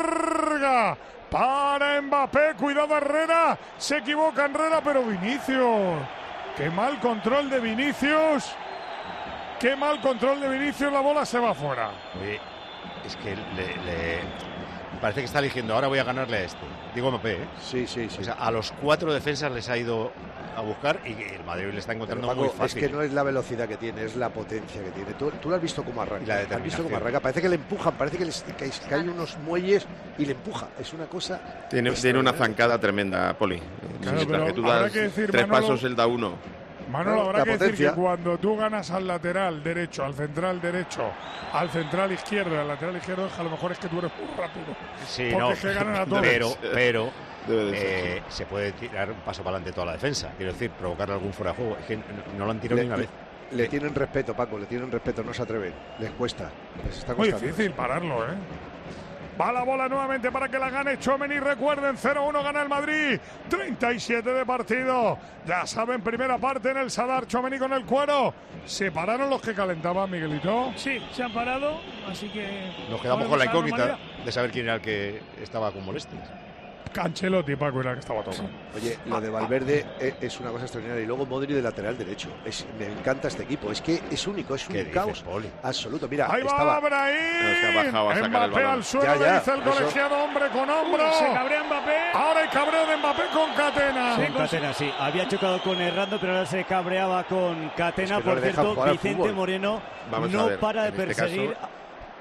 Speaker 2: larga para Mbappé, cuidado Herrera, se equivoca Herrera, pero Vinicius, qué mal control de Vinicius, qué mal control de Vinicius, la bola se va fuera.
Speaker 1: Oye, es que le, le- parece que está eligiendo, ahora voy a ganarle a este. Digo Mbappé, ¿eh?
Speaker 8: Sí, sí, sí.
Speaker 1: O sea, a los cuatro defensas les ha ido a buscar y el Madrid le está
Speaker 8: Pero,
Speaker 1: encontrando
Speaker 8: Paco,
Speaker 1: muy
Speaker 8: es
Speaker 1: fácil.
Speaker 8: que no es la velocidad que tiene, es la potencia que tiene. Tú, tú lo has visto cómo arranca.
Speaker 1: Y la
Speaker 8: Has visto
Speaker 1: determinación.
Speaker 8: cómo arranca. Parece que le empujan, parece que, les, que, que hay unos muelles y le empuja. Es una cosa.
Speaker 9: Tiene, tiene una zancada tremenda, Poli.
Speaker 2: Claro,
Speaker 9: Mientras
Speaker 2: pero
Speaker 9: que tú
Speaker 2: habrá
Speaker 9: das
Speaker 2: que decir,
Speaker 9: tres
Speaker 2: Manolo-
Speaker 9: pasos, él da uno.
Speaker 2: Manolo,
Speaker 8: Claro,
Speaker 2: habrá
Speaker 8: la
Speaker 2: que decir
Speaker 8: potencia.
Speaker 2: que cuando tú ganas al lateral derecho, al central derecho, al central izquierdo, al lateral izquierdo, a lo mejor es que tú eres muy rápido.
Speaker 1: Sí,
Speaker 2: porque
Speaker 1: no,
Speaker 2: es que ganan a todos.
Speaker 1: pero, pero
Speaker 9: Debe de ser,
Speaker 1: eh, se puede tirar un paso para adelante toda la defensa. Quiero decir, provocar algún fuera de juego. Es que no, no lo han tirado
Speaker 8: Le,
Speaker 1: ni una vez.
Speaker 8: le tienen respeto, Paco, le tienen respeto, no se atreven. Les cuesta. Les está
Speaker 2: Muy
Speaker 8: costando.
Speaker 2: difícil pararlo, ¿eh? Va la bola nuevamente para que la gane Tchouaméni. Recuerden, cero uno gana el Madrid. treinta y siete de partido. Ya saben, primera parte en el Sadar. Tchouaméni con el cuero. ¿Se pararon los que calentaban, Miguelito?
Speaker 11: Sí, se han parado, así que...
Speaker 1: Nos quedamos
Speaker 11: volvemos
Speaker 1: con la
Speaker 11: a
Speaker 1: incógnita
Speaker 11: normalidad.
Speaker 1: de saber quién era el que estaba con molestias.
Speaker 2: Ancelotti, Paco, era el que estaba tocando.
Speaker 8: Oye, lo de Valverde es, es una cosa extraordinaria. Y luego Modri de lateral derecho. Es, me encanta este equipo. Es que es único, es un
Speaker 1: ¿Qué
Speaker 8: caos
Speaker 1: dices, Poli?
Speaker 8: absoluto. Mira,
Speaker 2: Ahí
Speaker 8: estaba...
Speaker 2: va Brahim.
Speaker 9: No, es que ha bajado a sacar el
Speaker 2: Mbappé
Speaker 9: balón.
Speaker 2: al suelo,
Speaker 8: Ya, ya,
Speaker 2: le dice el
Speaker 8: eso.
Speaker 2: colegiado hombre con hombro.
Speaker 11: Uy, se cabrea Mbappé.
Speaker 2: Ahora hay cabreo de Mbappé con Catena.
Speaker 10: Con Catena, sí. Había chocado con Hernando, pero ahora se cabreaba con Catena.
Speaker 8: Es que no
Speaker 10: Por
Speaker 8: le dejan
Speaker 10: cierto,
Speaker 8: jugar al
Speaker 10: Vicente
Speaker 8: fútbol.
Speaker 10: Moreno
Speaker 9: Vamos a
Speaker 10: no
Speaker 9: ver,
Speaker 10: para de
Speaker 9: en este
Speaker 10: perseguir.
Speaker 9: caso-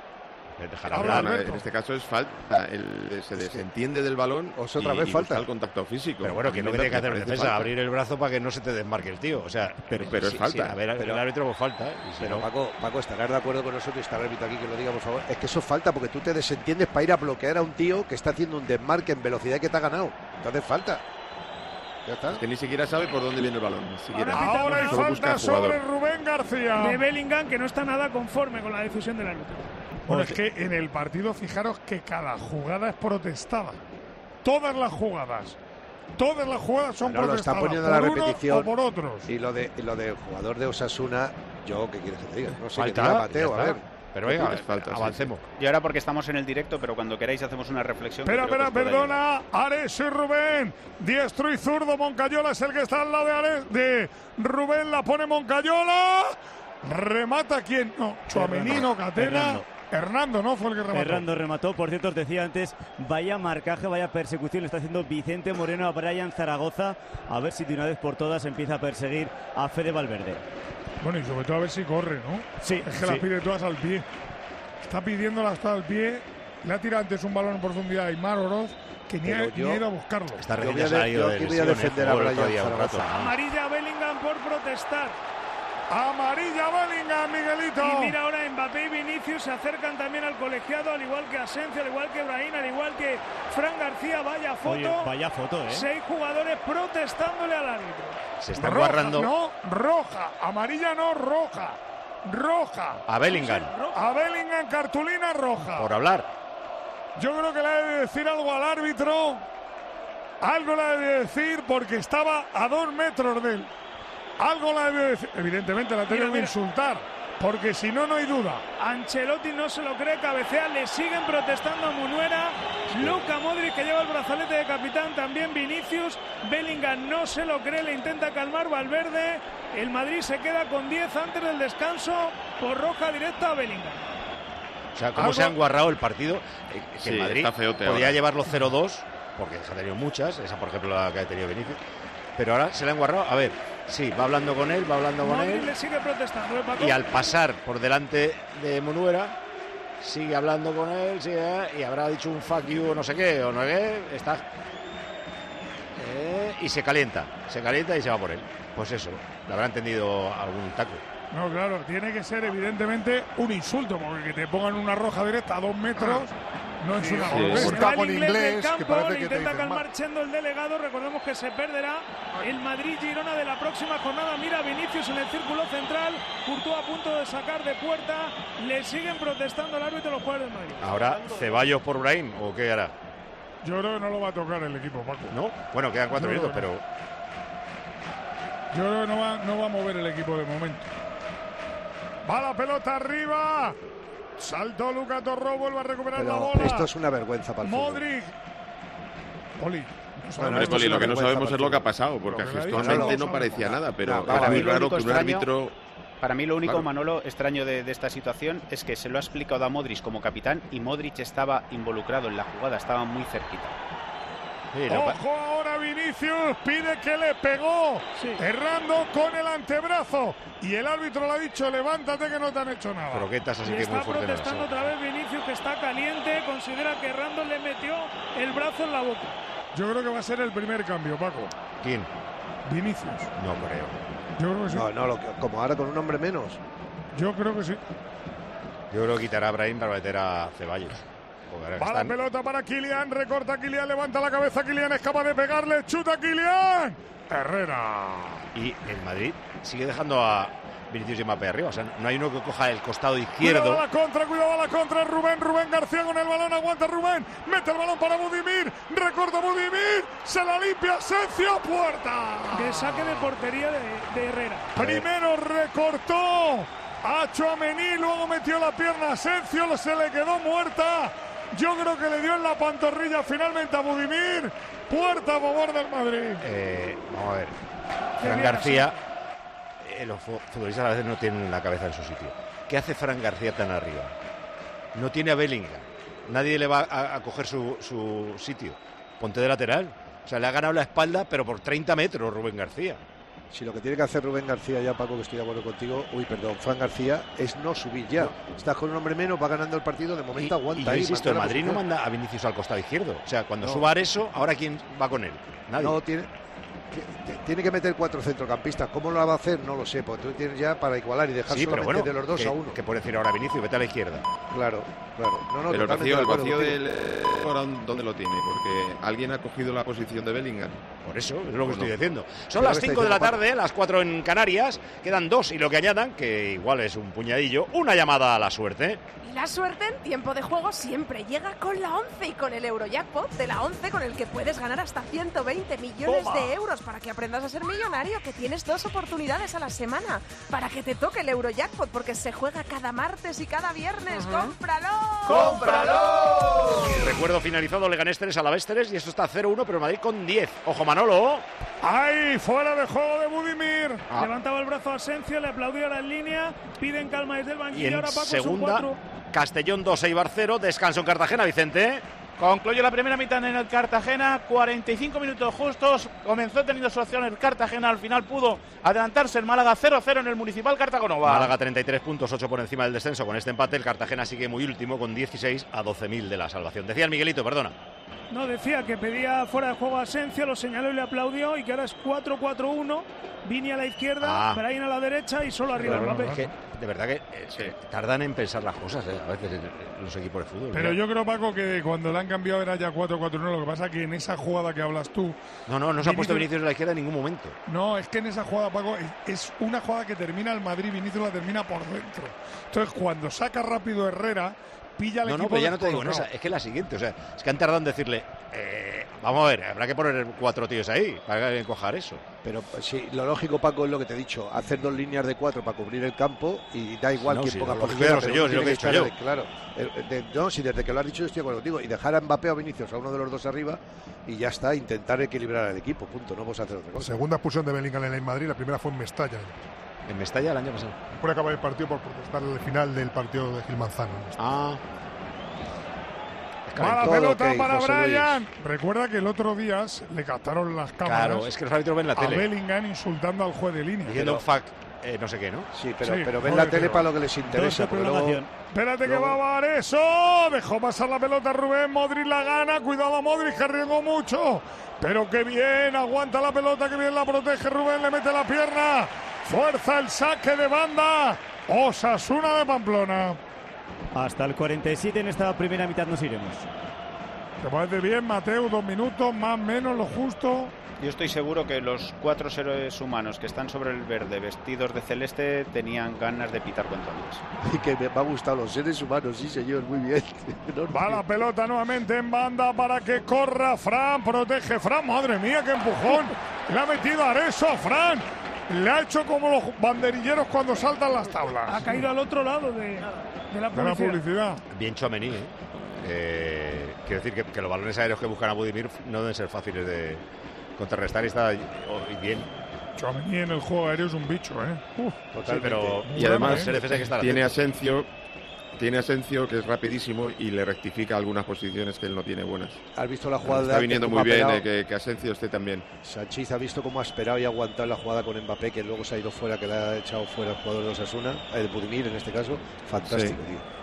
Speaker 1: Dejar
Speaker 2: Habla,
Speaker 1: hablar.
Speaker 2: Alberto.
Speaker 9: En este caso es falta. El, se desentiende del balón
Speaker 8: O sea, otra
Speaker 9: y,
Speaker 8: vez
Speaker 9: y
Speaker 8: falta.
Speaker 9: busca el contacto físico.
Speaker 1: Pero bueno, que
Speaker 9: A mí
Speaker 1: no
Speaker 9: me-
Speaker 1: tiene que
Speaker 9: me
Speaker 1: hacer
Speaker 9: parece
Speaker 1: defensa,
Speaker 9: falta.
Speaker 1: abrir el brazo para que no se te desmarque el tío. O sea,
Speaker 9: Pero- pero es
Speaker 1: sí,
Speaker 9: falta.
Speaker 1: sí, a ver,
Speaker 8: Pero-
Speaker 1: el árbitro pues falta. Y si
Speaker 8: Pero
Speaker 1: no-
Speaker 8: Paco, Paco, estarás de acuerdo con nosotros y está el árbitro aquí que lo diga, por favor. Es que eso falta porque tú te desentiendes para ir a bloquear a un tío que está haciendo un desmarque en velocidad que te ha ganado. Entonces falta. Ya está.
Speaker 9: Es que ni siquiera sabe por dónde viene el balón. Ni siquiera.
Speaker 11: Ahora
Speaker 2: Ahora hay
Speaker 9: Solo busca
Speaker 2: falta
Speaker 9: al jugador.
Speaker 2: sobre Rubén García.
Speaker 11: De Bellingham, que no está nada conforme con la decisión del árbitro.
Speaker 2: Bueno, es que en el partido, fijaros que cada jugada es protestada. Todas las jugadas. Todas las jugadas son
Speaker 8: No, lo está
Speaker 2: protestadas.
Speaker 8: poniendo
Speaker 2: por
Speaker 8: la
Speaker 2: unos
Speaker 8: repetición.
Speaker 2: o por otros.
Speaker 8: Y lo de y lo del jugador de Osasuna, yo, ¿qué quieres que te diga? No sé,
Speaker 1: Falta,
Speaker 8: que diga Mateo,
Speaker 1: ya
Speaker 8: a
Speaker 1: está.
Speaker 8: ver.
Speaker 1: Pero venga,
Speaker 9: Es falta, sí,
Speaker 1: avancemos.
Speaker 3: Y ahora porque estamos en el directo, pero cuando queráis hacemos una reflexión. que
Speaker 2: Espera,
Speaker 3: creo que
Speaker 2: espera,
Speaker 3: os puede ayudar.
Speaker 2: perdona. Ares y Rubén. Diestro y zurdo. Moncayola es el que está al lado de Ares. De Rubén la pone Moncayola. Remata quién. No, Chuamenino, Catena.
Speaker 10: Hernando.
Speaker 2: Hernando, ¿no? Fue el que remató.
Speaker 10: Hernando remató, por cierto, os decía antes, vaya marcaje, vaya persecución le está haciendo Vicente Moreno a Brian Zaragoza, a ver si de una vez por todas empieza a perseguir a Fede Valverde.
Speaker 2: Bueno, y sobre todo a ver si corre, ¿no?
Speaker 10: Sí,
Speaker 2: Es que
Speaker 10: sí.
Speaker 2: las pide todas al pie. Está pidiéndolas todas al pie. Le ha tirado antes un balón en profundidad a Aymar Oroz, que ni ha,
Speaker 8: Pero yo-
Speaker 2: ni ha ido a buscarlo.
Speaker 1: Está
Speaker 8: Yo
Speaker 1: recién
Speaker 8: voy a de-
Speaker 1: salido
Speaker 8: yo
Speaker 1: de
Speaker 8: aquí voy a
Speaker 1: lesión,
Speaker 8: defender
Speaker 1: eh,
Speaker 8: a
Speaker 1: jugó el otro
Speaker 8: Brian
Speaker 1: día un rato.
Speaker 8: Zaragoza.
Speaker 11: Amarilla a Bellingham por protestar.
Speaker 2: Amarilla Bellingham, Miguelito.
Speaker 11: Y mira ahora Mbappé y Vinicius se acercan también al colegiado, al igual que Asensio, al igual que Brahim, al igual que Fran García. Vaya foto.
Speaker 10: Oye, vaya foto, ¿eh?
Speaker 11: Seis jugadores protestándole al árbitro.
Speaker 1: Se está
Speaker 2: Roja,
Speaker 1: guarrando
Speaker 2: no, roja. Amarilla no, roja. Roja.
Speaker 1: a Bellingham
Speaker 2: A Bellingham, cartulina roja.
Speaker 1: por hablar.
Speaker 2: Yo creo que le debe decir algo al árbitro. Algo le debe decir porque estaba a dos metros de él. Algo le debe decir. Evidentemente la tiene
Speaker 11: Mira,
Speaker 2: que
Speaker 11: mira.
Speaker 2: insultar. Porque si no, no hay duda.
Speaker 11: Ancelotti no se lo cree, cabecea, le siguen protestando a Munuera. Luka Modric, que lleva el brazalete de capitán, también Vinicius. Bellingham no se lo cree, le intenta calmar Valverde. El Madrid se queda con diez antes del descanso por roja directa a Bellingham.
Speaker 1: O sea, cómo
Speaker 2: Algo-
Speaker 1: se han guarrado el partido. eh, que
Speaker 9: Sí,
Speaker 1: en Madrid
Speaker 9: está feote
Speaker 1: podía
Speaker 9: ahora.
Speaker 1: llevarlo cero dos, porque se ha tenido muchas. Esa, por ejemplo, la que ha tenido Vinicius. Pero ahora se le han guarrado. A ver, sí, va hablando con él, va hablando con
Speaker 11: Modric
Speaker 1: él.
Speaker 11: le sigue protestando, ¿eh, Paco?
Speaker 1: Y al pasar por delante de Munuera, sigue hablando con él, sigue, y habrá dicho un fuck you o no sé qué, o no sé qué, está. Eh, y se calienta, se calienta y se va por él. Pues eso, le habrá entendido algún taco.
Speaker 2: No, claro, tiene que ser evidentemente un insulto, porque que te pongan una roja directa a dos metros no es una
Speaker 9: sí,
Speaker 2: golpes.
Speaker 9: sí.
Speaker 11: Se
Speaker 14: Un
Speaker 11: va
Speaker 14: taco
Speaker 11: el
Speaker 14: en
Speaker 11: inglés del
Speaker 14: inglés que
Speaker 11: campo,
Speaker 14: parece
Speaker 11: le
Speaker 14: que te
Speaker 11: intenta
Speaker 14: dicen
Speaker 11: calmar
Speaker 14: mal.
Speaker 11: Chendo el delegado. Recordemos que se perderá el Madrid-Girona de la próxima jornada. Mira Vinicius en el círculo central, Courtois a punto de sacar de puerta. Le siguen protestando al árbitro los jugadores del Madrid.
Speaker 1: Ahora, Ceballos por Brahim, ¿o qué hará?
Speaker 2: Yo creo que no lo va a tocar el equipo, Paco.
Speaker 1: ¿No? Bueno, quedan cuatro
Speaker 2: No,
Speaker 1: minutos,
Speaker 2: no, no.
Speaker 1: pero
Speaker 2: Yo creo que no va, no va a mover el equipo de momento. Va la pelota arriba. Saltó Luka Torró, vuelve a recuperar la
Speaker 8: Pero
Speaker 2: bola.
Speaker 8: esto es una vergüenza para el fútbol.
Speaker 2: Modric. Poli.
Speaker 8: Bueno,
Speaker 9: Hombre,
Speaker 8: esto es
Speaker 9: Poli,
Speaker 8: una
Speaker 9: lo que no
Speaker 8: vergüenza
Speaker 9: sabemos
Speaker 8: para
Speaker 9: es lo
Speaker 8: el
Speaker 9: que ha
Speaker 8: fútbol.
Speaker 9: pasado, porque
Speaker 2: Lo que le ha
Speaker 9: gestualmente
Speaker 2: dicho,
Speaker 9: no parecía nada, pero
Speaker 8: No,
Speaker 9: es
Speaker 8: para
Speaker 9: muy
Speaker 8: mí lo
Speaker 9: raro
Speaker 3: único
Speaker 9: que un
Speaker 3: extraño-
Speaker 9: árbitro.
Speaker 3: Para mí lo único,
Speaker 9: Claro.
Speaker 3: Manolo, extraño de, de esta situación es que se lo ha explicado a Modric como capitán y Modric estaba involucrado en la jugada, estaba muy cerquita.
Speaker 1: sí, no pa-
Speaker 2: Ojo ahora Vinicius, pide que le pegó,
Speaker 11: Sí.
Speaker 2: errando con el antebrazo. Y el árbitro le ha dicho, levántate que no te han hecho nada.
Speaker 1: croquetas así
Speaker 11: Y
Speaker 1: que muy
Speaker 11: está
Speaker 1: fuerte. no
Speaker 11: protestando
Speaker 1: sé.
Speaker 11: otra vez Vinicius, que está caliente. Considera que Randall le metió el brazo en la boca.
Speaker 2: Yo creo que va a ser el primer cambio, Paco.
Speaker 1: ¿Quién?
Speaker 2: Vinicius.
Speaker 1: No creo.
Speaker 2: Yo creo que sí.
Speaker 8: No, no, lo que- como ahora con un hombre menos.
Speaker 2: Yo creo que sí.
Speaker 1: Yo creo que quitará a Brahim para meter a Ceballos. Porque ahora que
Speaker 2: Va la
Speaker 1: están-
Speaker 2: pelota para Kylian, recorta Kylian, levanta la cabeza Kylian, es capaz de pegarle, chuta Kylian. Herrera.
Speaker 1: Y el Madrid sigue dejando a Vinicius y Mbappé arriba. O sea, no hay uno que coja el costado
Speaker 2: Cuidado
Speaker 1: izquierdo.
Speaker 2: a la contra, cuidado a la contra, Rubén, Rubén García con el balón, aguanta Rubén, mete el balón para Budimir, recorta Budimir, se la limpia Asensio, puerta.
Speaker 11: De saque de portería de, de Herrera.
Speaker 2: Primero recortó a Tchouaméni, luego metió la pierna a Asensio, se le quedó muerta Yo creo que le dio en la pantorrilla finalmente a Budimir. Puerta a favor del Madrid.
Speaker 1: Eh, vamos a ver. Fran García, eh, los futbolistas a veces no tienen la cabeza en su sitio. ¿Qué hace Fran García tan arriba? No tiene a Bellingham. Nadie le va a, a coger su, su sitio. Ponte de lateral. O sea, le ha ganado la espalda, pero por treinta metros Rubén García.
Speaker 8: Si lo que tiene que hacer Rubén García ya, Paco, que estoy de acuerdo contigo, uy, perdón, Fran García, es no subir ya. No. Estás con un hombre menos, va ganando el partido, de momento
Speaker 1: y,
Speaker 8: aguanta
Speaker 1: y yo
Speaker 8: ahí.
Speaker 1: insisto, el Madrid no manda a Vinicius al costado izquierdo. O sea, cuando no. suba Areso, ¿ahora quién va con él? Nadie.
Speaker 8: No, tiene... Tiene que meter cuatro centrocampistas. ¿Cómo lo va a hacer? No lo sé, porque tú tienes ya para igualar y dejar
Speaker 1: sí,
Speaker 8: solamente
Speaker 1: bueno,
Speaker 8: de los dos
Speaker 1: que,
Speaker 8: a uno.
Speaker 1: Que puede decir ahora Vinicius, vete a la izquierda.
Speaker 8: Claro, claro. No, no,
Speaker 9: pero el vacío, el vacío
Speaker 8: del...
Speaker 9: Eh, ¿dónde lo tiene? Porque alguien ha cogido la posición de Bellingham.
Speaker 1: Por eso, es lo que estoy diciendo. Son las cinco de la tarde, las cuatro en Canarias. Quedan dos y lo que añadan, que igual es un puñadillo, una llamada a la suerte.
Speaker 18: Y la suerte en tiempo de juego siempre llega con la once y con el Eurojackpot de la once, con el que puedes ganar hasta ciento veinte millones
Speaker 2: Toma.
Speaker 18: de euros para que aprendas a ser millonario, que tienes dos oportunidades a la semana para que te toque el Eurojackpot, porque se juega cada martes y cada viernes. Uh-huh. ¡Cómpralo!
Speaker 1: ¡Cómpralo! Y recuerdo finalizado Leganés tres a la vez tres y esto está cero uno, pero Madrid con diez. ¡Ojo, Manolo!
Speaker 2: ¡Ay! Fuera de juego de Budimir.
Speaker 11: Ah. Levantaba el brazo a Asensio, le aplaudió a la línea, piden calma desde el banquillo.
Speaker 1: Y en
Speaker 11: ahora Paco,
Speaker 1: segunda, Castellón dos, Eibar cero, descanso en Cartagena, Vicente.
Speaker 13: Concluyó la primera mitad en el Cartagena, cuarenta y cinco minutos justos, comenzó teniendo su opción el Cartagena, al final pudo adelantarse el Málaga cero cero en el Municipal Cartagonova.
Speaker 1: Málaga treinta y tres puntos, ocho por encima del descenso con este empate, el Cartagena sigue muy último con dieciséis a doce mil de la salvación. Decía el Miguelito, perdona.
Speaker 11: No, decía que pedía fuera de juego a Asensio, lo señaló y le aplaudió, y que ahora es cuatro cuatro uno, Vini a la izquierda, ah. Brahim a la derecha y solo arriba
Speaker 1: claro,
Speaker 11: el papel.
Speaker 1: Es que, de verdad que eh, sí. tardan en pensar las cosas, eh, a veces los equipos de fútbol.
Speaker 2: Pero
Speaker 1: ¿no?
Speaker 2: yo creo, Paco, que cuando le han cambiado era ya cuatro cuatro uno, lo que pasa es que en esa jugada que hablas tú...
Speaker 1: No, no, no se ha puesto Vinicius a la izquierda en ningún momento.
Speaker 2: No, es que en esa jugada, Paco, es, es una jugada que termina el Madrid, Vinicius la termina por dentro. Entonces, cuando saca rápido Herrera, pilla al
Speaker 1: no,
Speaker 2: equipo...
Speaker 1: No, pero ya no te digo en esa, es que la siguiente, o sea, es que han tardado en decirle, eh, vamos a ver, habrá que poner cuatro tíos ahí para encojar eso.
Speaker 8: Pero sí, lo lógico, Paco, es lo que te he dicho, hacer dos líneas de cuatro para cubrir el campo y da igual
Speaker 1: no,
Speaker 8: quién
Speaker 1: sí,
Speaker 8: ponga
Speaker 1: por
Speaker 8: izquierda,
Speaker 1: no sé yo, es lo que he dicho yo.
Speaker 8: De, claro, de, no, si desde que lo has dicho yo estoy de acuerdo contigo, y dejar a Mbappé o Vinicius a uno de los dos arriba y ya está, intentar equilibrar al equipo, punto, no vamos a hacer otra cosa.
Speaker 14: Segunda expulsión de Bellingham en el Madrid, la primera fue en Mestalla.
Speaker 1: En Mestalla el año pasado.
Speaker 14: Por acabar el partido por protestar el final del partido de Gil Manzano.
Speaker 1: Ah.
Speaker 2: Mala pelota okay, para Brian. Recuerda que el otro día le captaron las cámaras.
Speaker 1: Claro, es que los árbitros ven la tele.
Speaker 2: A Bellingham insultando al juez de línea.
Speaker 1: Diciendo un fact, eh, no sé qué, ¿no?
Speaker 8: Sí, pero, sí, pero ven la tele para lo que les interesa. Luego...
Speaker 2: Espérate
Speaker 8: luego...
Speaker 2: que va a dar eso. Dejó pasar la pelota Rubén. Modric la gana. Cuidado Modric, que arriesgó mucho. Pero qué bien. Aguanta la pelota, que bien la protege Rubén. Le mete la pierna. Fuerza el saque de banda. Osasuna de Pamplona.
Speaker 10: Hasta el cuarenta y siete en esta primera mitad nos iremos.
Speaker 2: ¿Te parece bien, Mateo? Dos minutos, más o menos, lo justo.
Speaker 3: Yo estoy seguro que los cuatro seres humanos que están sobre el verde vestidos de celeste tenían ganas de pitar cuanto antes.
Speaker 8: Y que me ha gustado los seres humanos, sí señor, muy bien.
Speaker 2: Va la pelota nuevamente en banda para que corra Fran, protege Fran, madre mía, qué empujón. Le ha metido Areso a Fran. Le ha hecho como los banderilleros cuando saltan las tablas.
Speaker 11: Ha caído al otro lado de, de, la,
Speaker 2: de la publicidad.
Speaker 1: Bien Tchouaméni, ¿eh? Eh, quiero decir que, que los balones aéreos que buscan a Budimir no deben ser fáciles de contrarrestar y está oh, bien.
Speaker 2: Tchouaméni en el juego aéreo es un bicho, ¿eh?
Speaker 1: Uf, Total, pero
Speaker 9: y además
Speaker 1: ¿eh? que estar
Speaker 9: tiene Asensio, tiene Asensio que es rapidísimo y le rectifica algunas posiciones que él no tiene buenas.
Speaker 8: ¿Has visto la jugada?
Speaker 9: Está viniendo muy bien eh, que, que Asensio esté también.
Speaker 8: Sánchez ha visto cómo ha esperado y ha aguantado la jugada con Mbappé, que luego se ha ido fuera, que le ha echado fuera el jugador de Osasuna, el de Budimir en este caso. Fantástico, sí. tío.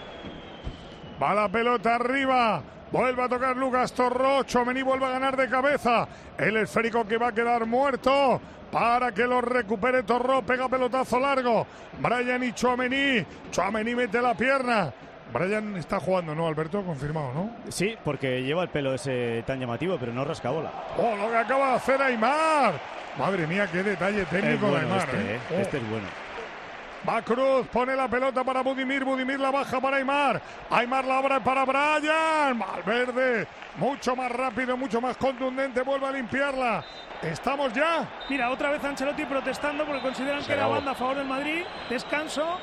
Speaker 2: Va la pelota arriba. Vuelve a tocar Lucas Torró. Tchouaméni vuelve a ganar de cabeza. El esférico que va a quedar muerto para que lo recupere Torró. Pega pelotazo largo. Brian y Tchouaméni. Tchouaméni mete la pierna. Brian está jugando, ¿no, Alberto? Confirmado, ¿no?
Speaker 10: Sí, porque lleva el pelo ese tan llamativo, pero no rasca bola.
Speaker 2: ¡Oh, lo que acaba de hacer Aimar! Madre mía, qué detalle técnico
Speaker 10: bueno
Speaker 2: de Aimar.
Speaker 10: Este,
Speaker 2: ¿eh?
Speaker 10: ¿eh?
Speaker 2: Oh.
Speaker 10: Este es bueno.
Speaker 2: Va Cruz, pone la pelota para Budimir, Budimir la baja para Aimar, Aimar la abre para Brian, Valverde, mucho más rápido, mucho más contundente, vuelve a limpiarla. ¿Estamos ya?
Speaker 11: Mira, otra vez Ancelotti protestando porque consideran Se que era banda a favor del Madrid. Descanso.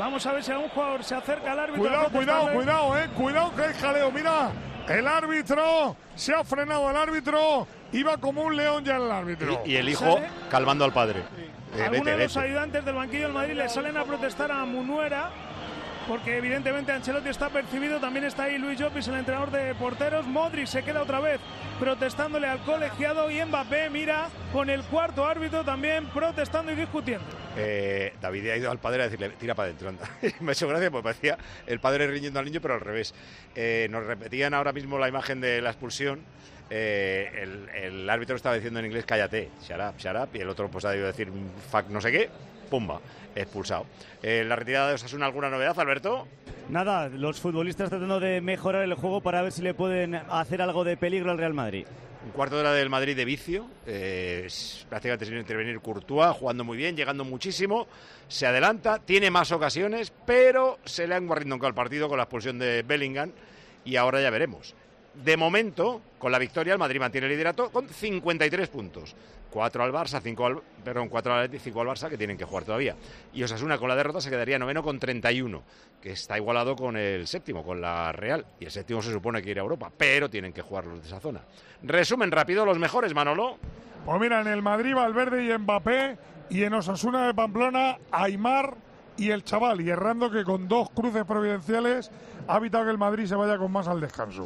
Speaker 11: Vamos a ver si algún jugador se acerca al árbitro.
Speaker 2: Cuidado, cuidado, cuidado, eh. Cuidado que hay jaleo. Mira, el árbitro se ha frenado. El árbitro iba como un león ya el árbitro.
Speaker 1: Y, y el hijo
Speaker 11: ¿Sale?
Speaker 1: calmando al padre. Eh,
Speaker 11: Algunos
Speaker 1: vete,
Speaker 11: de los
Speaker 1: vete.
Speaker 11: ayudantes del banquillo del Madrid le salen a protestar a Munuera, porque evidentemente Ancelotti está percibido. También está ahí Luis Llopis, el entrenador de porteros. Modric se queda otra vez protestándole al colegiado, y Mbappé mira con el cuarto árbitro también protestando y discutiendo.
Speaker 1: Eh, David ha ido al padre a decirle, tira para adentro, anda. Me ha hecho gracia porque parecía el padre riñendo al niño, pero al revés. Eh, nos repetían ahora mismo la imagen de la expulsión. Eh, el, el árbitro estaba diciendo en inglés, cállate, shut up, shut up, y el otro pues ha debido decir, fuck no sé qué, pumba, expulsado. Eh, ¿La retirada de Osasuna alguna novedad, Alberto?
Speaker 10: Nada, los futbolistas tratando de mejorar el juego para ver si le pueden hacer algo de peligro al Real Madrid.
Speaker 1: Un cuarto de hora del Madrid de vicio, eh, prácticamente sin intervenir Courtois, jugando muy bien, llegando muchísimo, se adelanta, tiene más ocasiones, pero se le ha enguarrindonado el partido con la expulsión de Bellingham, y ahora ya veremos. De momento, con la victoria, el Madrid mantiene el liderato con cincuenta y tres puntos. cuatro al Barça, cinco al, perdón, cuatro al Atleti, cinco al Barça, que tienen que jugar todavía. Y Osasuna, con la derrota, se quedaría noveno con treinta y uno, que está igualado con el séptimo, con la Real. Y el séptimo se supone que irá a Europa, pero tienen que jugar los de esa zona. Resumen rápido, los mejores, Manolo.
Speaker 2: Pues mira, en el Madrid, Valverde y Mbappé, y en Osasuna de Pamplona, Aimar y el chaval, y errando que con dos cruces providenciales ha evitado que el Madrid se vaya con más al descanso.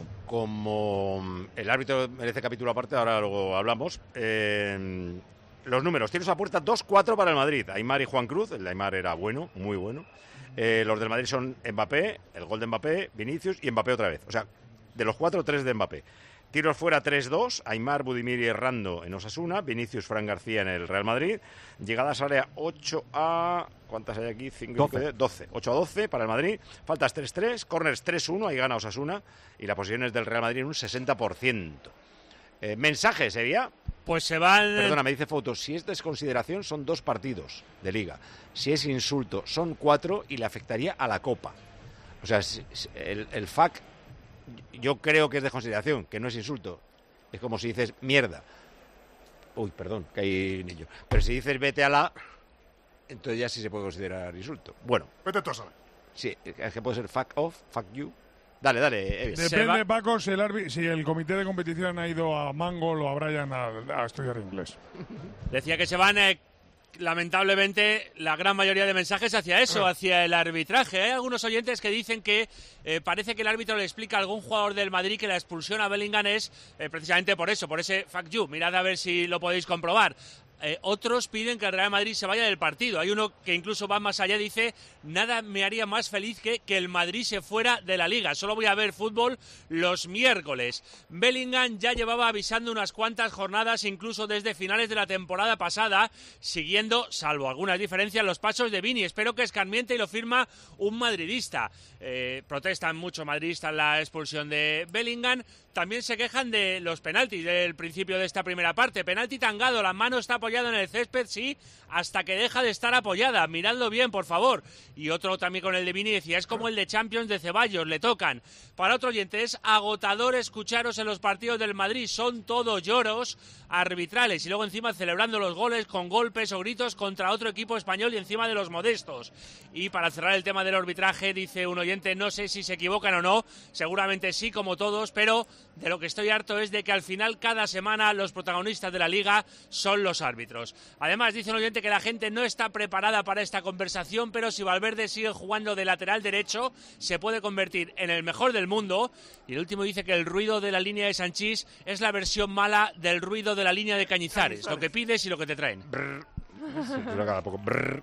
Speaker 1: Como el árbitro merece capítulo aparte, ahora luego hablamos. Eh, los números, tiros a puerta dos cuatro para el Madrid. Aimar y Juan Cruz, el de Aimar era bueno, muy bueno. Eh, los del Madrid son Mbappé, el gol de Mbappé, Vinicius y Mbappé otra vez. O sea, de los cuatro, tres de Mbappé. Tiros fuera tres dos, Aimar, Budimir y Errando en Osasuna, Vinicius, Fran García en el Real Madrid. Llegadas a área ocho a... ¿Cuántas hay aquí? cinco, doce. doce. ocho a doce para el Madrid. Faltas tres tres, corners tres uno, ahí gana Osasuna. Y la posición es del Real Madrid en un sesenta por ciento. Eh, mensajes, ¿sería?
Speaker 6: Pues se van...
Speaker 1: Perdona, me dice Foto, si es desconsideración son dos partidos de Liga. Si es insulto son cuatro y le afectaría a la Copa. O sea, el, el F A C... Yo creo que es de consideración, que no es insulto. Es como si dices mierda. Uy, perdón, que hay niño. Pero si dices vete a la... Entonces ya sí se puede considerar insulto. Bueno.
Speaker 2: Vete tú a saber.
Speaker 1: Sí, es que puede ser fuck off, fuck you. Dale, dale, Eves.
Speaker 2: Depende, Paco, si el, arbi- si el comité de competición ha ido a Mango o a Brian a, a estudiar inglés.
Speaker 6: Decía que se van... Eh... Lamentablemente, la gran mayoría de mensajes hacia eso, hacia el arbitraje. Hay algunos oyentes que dicen que eh, parece que el árbitro le explica a algún jugador del Madrid que la expulsión a Bellingham es eh, precisamente por eso, por ese fuck you. Mirad a ver si lo podéis comprobar. Eh, otros piden que el Real Madrid se vaya del partido. Hay uno que incluso va más allá, dice, nada me haría más feliz que que el Madrid se fuera de la Liga. Solo voy a ver fútbol los miércoles. Bellingham ya llevaba avisando unas cuantas jornadas, incluso desde finales de la temporada pasada, siguiendo, salvo algunas diferencias, los pasos de Vini. Espero que escarmiente y lo firma un madridista. Eh, protestan mucho madridistas la expulsión de Bellingham. También se quejan de los penaltis del principio de esta primera parte. Penalti tangado, la mano está apoyada en el césped, sí, hasta que deja de estar apoyada. Miradlo bien, por favor. Y otro también con el de Vini decía, es como el de Champions de Ceballos, le tocan. Para otro oyente, es agotador escucharos en los partidos del Madrid. Son todo lloros arbitrales. Y luego encima celebrando los goles con golpes o gritos contra otro equipo español y encima de los modestos. Y para cerrar el tema del arbitraje, dice un oyente, no sé si se equivocan o no, seguramente sí, como todos, pero de lo que estoy harto es de que al final cada semana los protagonistas de la Liga son los árbitros. Además, dice un oyente que la gente no está preparada para esta conversación, pero si Valverde sigue jugando de lateral derecho, se puede convertir en el mejor del mundo. Y el último dice que el ruido de la línea de Sanchís es la versión mala del ruido de la línea de Cañizares, Cañizares. Lo que pides y lo que te traen. Brr.
Speaker 1: Cada poco. Brr.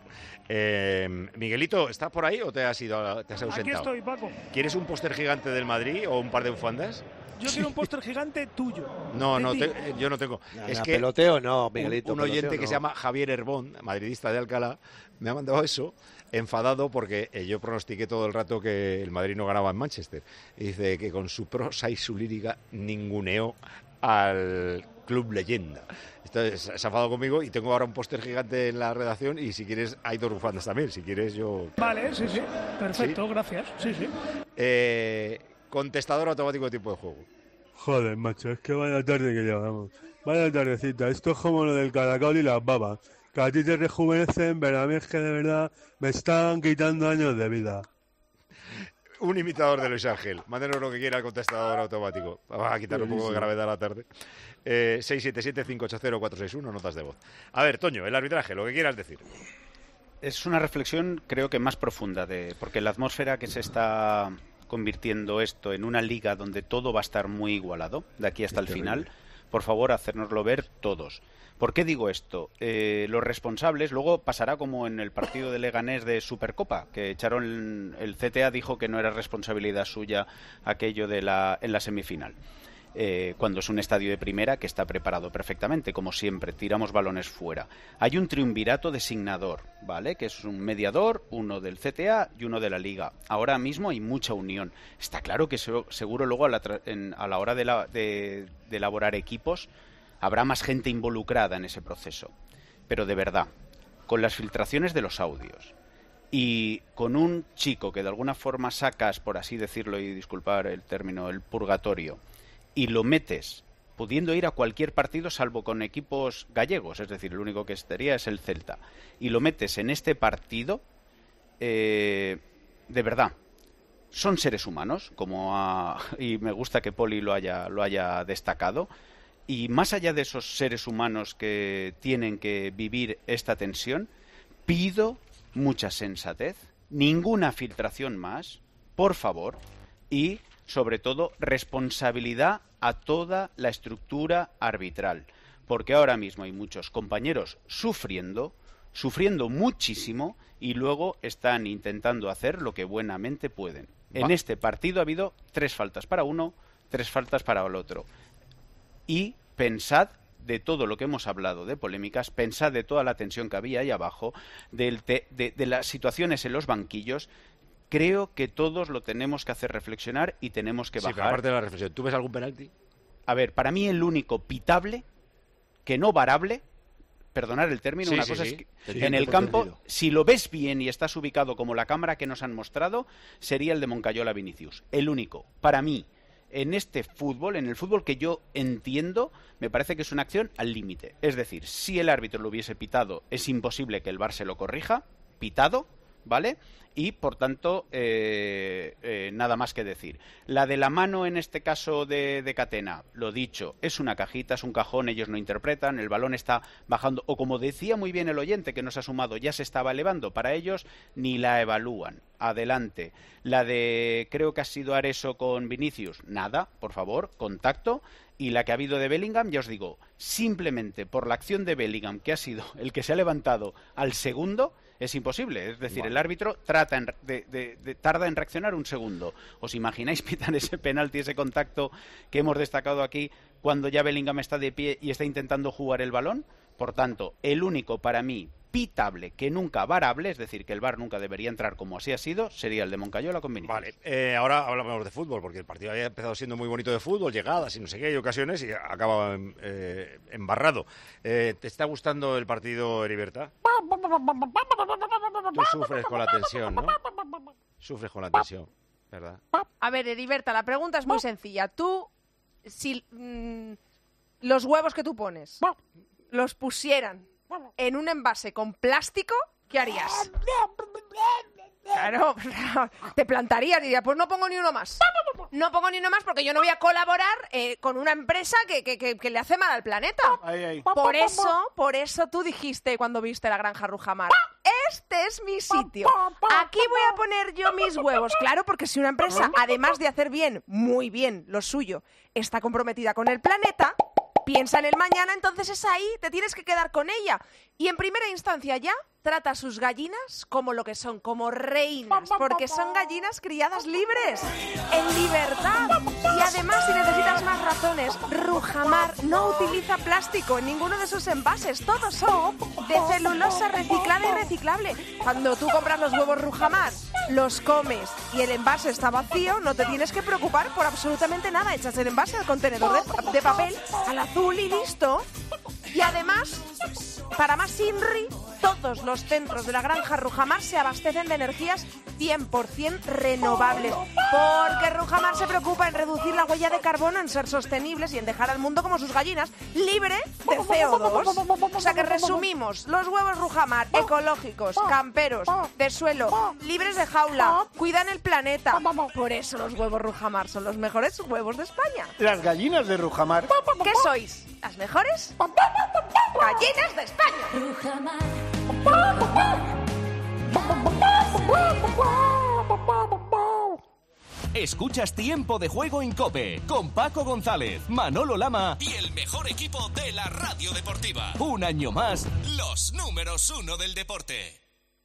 Speaker 1: Eh, Miguelito, ¿estás por ahí o te has ido, te has ausentado?
Speaker 11: Aquí estoy, Paco.
Speaker 1: ¿Quieres un póster gigante del Madrid o un par de bufandas?
Speaker 11: Yo quiero un póster gigante tuyo.
Speaker 1: No, no, te, yo no tengo.
Speaker 8: No,
Speaker 1: es
Speaker 8: no,
Speaker 1: que
Speaker 8: peloteo no, Miguelito.
Speaker 1: Un, un oyente
Speaker 8: peloteo,
Speaker 1: que
Speaker 8: no.
Speaker 1: se llama Javier Herbón, madridista de Alcalá, me ha mandado eso, enfadado porque eh, yo pronostiqué todo el rato que el Madrid no ganaba en Manchester. Y dice que con su prosa y su lírica ninguneó al club leyenda. Entonces se ha enfadado conmigo y tengo ahora un póster gigante en la redacción y si quieres hay dos bufandas también, si quieres yo...
Speaker 11: Vale, sí, sí, perfecto, ¿Sí? gracias, sí, sí.
Speaker 1: Eh, contestador automático de tiempo de juego.
Speaker 19: Joder, macho, es que vaya tarde que llevamos. Vaya tardecita, esto es como lo del caracol y las babas. que a ti te rejuvenecen, pero a mí es que de verdad me están quitando años de vida.
Speaker 1: Un imitador de Luis Ángel. Mándenos lo que quiera al contestador automático. Vamos a quitar un poco de gravedad a la tarde. Eh, seis siete siete, cinco ocho cero, cuatro seis uno, notas de voz. A ver, Toño, el arbitraje, lo que quieras decir.
Speaker 3: Es una reflexión, creo que más profunda, de porque la atmósfera que se está convirtiendo esto en una liga donde todo va a estar muy igualado, de aquí hasta el final, por favor, hacérnoslo ver todos. ¿Por qué digo esto? Eh, los responsables, luego pasará como en el partido de Leganés de Supercopa, que echaron, el C T A dijo que no era responsabilidad suya aquello de la, en la semifinal. Eh, cuando es un estadio de primera que está preparado perfectamente, como siempre, tiramos balones fuera. Hay un triunvirato designador, ¿vale? Que es un mediador, uno del C T A y uno de la Liga. Ahora mismo hay mucha unión. Está claro que se, seguro luego a la, en, a la hora de, la, de, de elaborar equipos habrá más gente involucrada en ese proceso. Pero de verdad, con las filtraciones de los audios y con un chico que de alguna forma sacas, por así decirlo, y disculpar el término, el purgatorio, y lo metes pudiendo ir a cualquier partido salvo con equipos gallegos, es decir, el único que estaría es el Celta, y lo metes en este partido, eh, de verdad, son seres humanos, como ha, y me gusta que Poli lo haya, lo haya destacado. Y más allá de esos seres humanos que tienen que vivir esta tensión, pido mucha sensatez, ninguna filtración más, por favor, y sobre todo responsabilidad a toda la estructura arbitral, porque ahora mismo hay muchos compañeros sufriendo, sufriendo muchísimo, y luego están intentando hacer lo que buenamente pueden. En este partido ha habido tres faltas para uno, tres faltas para el otro. Y pensad de todo lo que hemos hablado de polémicas, pensad de toda la tensión que había ahí abajo, del te, de, de las situaciones en los banquillos. Creo que todos lo tenemos que hacer reflexionar y tenemos que bajar. Sí,
Speaker 1: pero aparte de la reflexión, ¿tú ves algún penalti?
Speaker 3: A ver, para mí el único pitable, que no varable, perdonar el término,
Speaker 1: sí,
Speaker 3: una
Speaker 1: sí,
Speaker 3: cosa
Speaker 1: sí.
Speaker 3: es que en el campo, si lo ves bien y estás ubicado como la cámara que nos han mostrado, sería el de Moncayola Vinicius. El único, para mí. En este fútbol, en el fútbol que yo entiendo, me parece que es una acción al límite. Es decir, si el árbitro lo hubiese pitado, es imposible que el V A R se lo corrija, pitado, ¿vale? Y, por tanto, eh, eh, nada más que decir. La de la mano, en este caso de, de Catena, lo dicho, es una cajita, es un cajón, ellos no interpretan, el balón está bajando, o como decía muy bien el oyente que nos ha sumado, ya se estaba elevando, para ellos ni la evalúan. Adelante. La de, creo que ha sido Areso con Vinicius, nada, por favor, contacto. Y la que ha habido de Bellingham, ya os digo, simplemente por la acción de Bellingham, que ha sido el que se ha levantado al segundo, es imposible. Es decir, vale. El árbitro trata en, de, de, de, tarda en reaccionar un segundo. ¿Os imagináis pitar ese penalti, ese contacto que hemos destacado aquí, cuando ya Bellingham está de pie y está intentando jugar el balón? Por tanto, el único para mí pitable, que nunca varable, es decir, que el V A R nunca debería entrar como así ha sido, sería el de Moncayola con Vinicius.
Speaker 1: Vale, eh, ahora hablamos de fútbol, porque el partido había empezado siendo muy bonito de fútbol, llegadas y no sé qué, hay ocasiones, y acaba eh, embarrado. Eh, ¿Te está gustando el partido, Heriberta? Tú sufres con la tensión, ¿no? Sufres con la tensión, ¿verdad?
Speaker 18: A ver, Heriberta, la pregunta es muy sencilla. Tú, si mmm, los huevos que tú pones los pusieran en un envase con plástico, ¿qué harías? Claro, te plantarías y dirías, pues no pongo ni uno más. No pongo ni uno más porque yo no voy a colaborar eh, con una empresa que, que, que, que le hace mal al planeta.
Speaker 1: Ay, ay.
Speaker 18: Por eso, por eso tú dijiste cuando viste la granja Rujamar, este es mi sitio. Aquí voy a poner yo mis huevos. Claro, porque si una empresa, además de hacer bien, muy bien, lo suyo, está comprometida con el planeta, piensa en el mañana, entonces es ahí, te tienes que quedar con ella. Y en primera instancia ya trata a sus gallinas como lo que son, como reinas, porque son gallinas criadas libres, en libertad. Y además, si necesitas más razones, Rujamar no utiliza plástico en ninguno de sus envases, todos son de celulosa reciclada y reciclable. Cuando tú compras los huevos Rujamar, los comes y el envase está vacío, no te tienes que preocupar por absolutamente nada. Echas el envase al contenedor de, de papel, al azul y listo. Y además, para más Inri, todos los centros de la granja Rujamar se abastecen de energías cien por ciento renovables. Porque Rujamar se preocupa en reducir la huella de carbono, en ser sostenibles y en dejar al mundo como sus gallinas, libre de C O dos. O sea que resumimos, los huevos Rujamar, ecológicos, camperos, de suelo, libres de jaula, cuidan el planeta. Por eso los huevos Rujamar son los mejores huevos de España.
Speaker 20: Las gallinas de Rujamar.
Speaker 18: ¿Qué sois? ¿Las mejores? ¡Gallinas de España!
Speaker 21: Escuchas Tiempo de Juego en COPE con Paco González, Manolo Lama y el mejor equipo de la radio deportiva. Un año más, los números uno del deporte.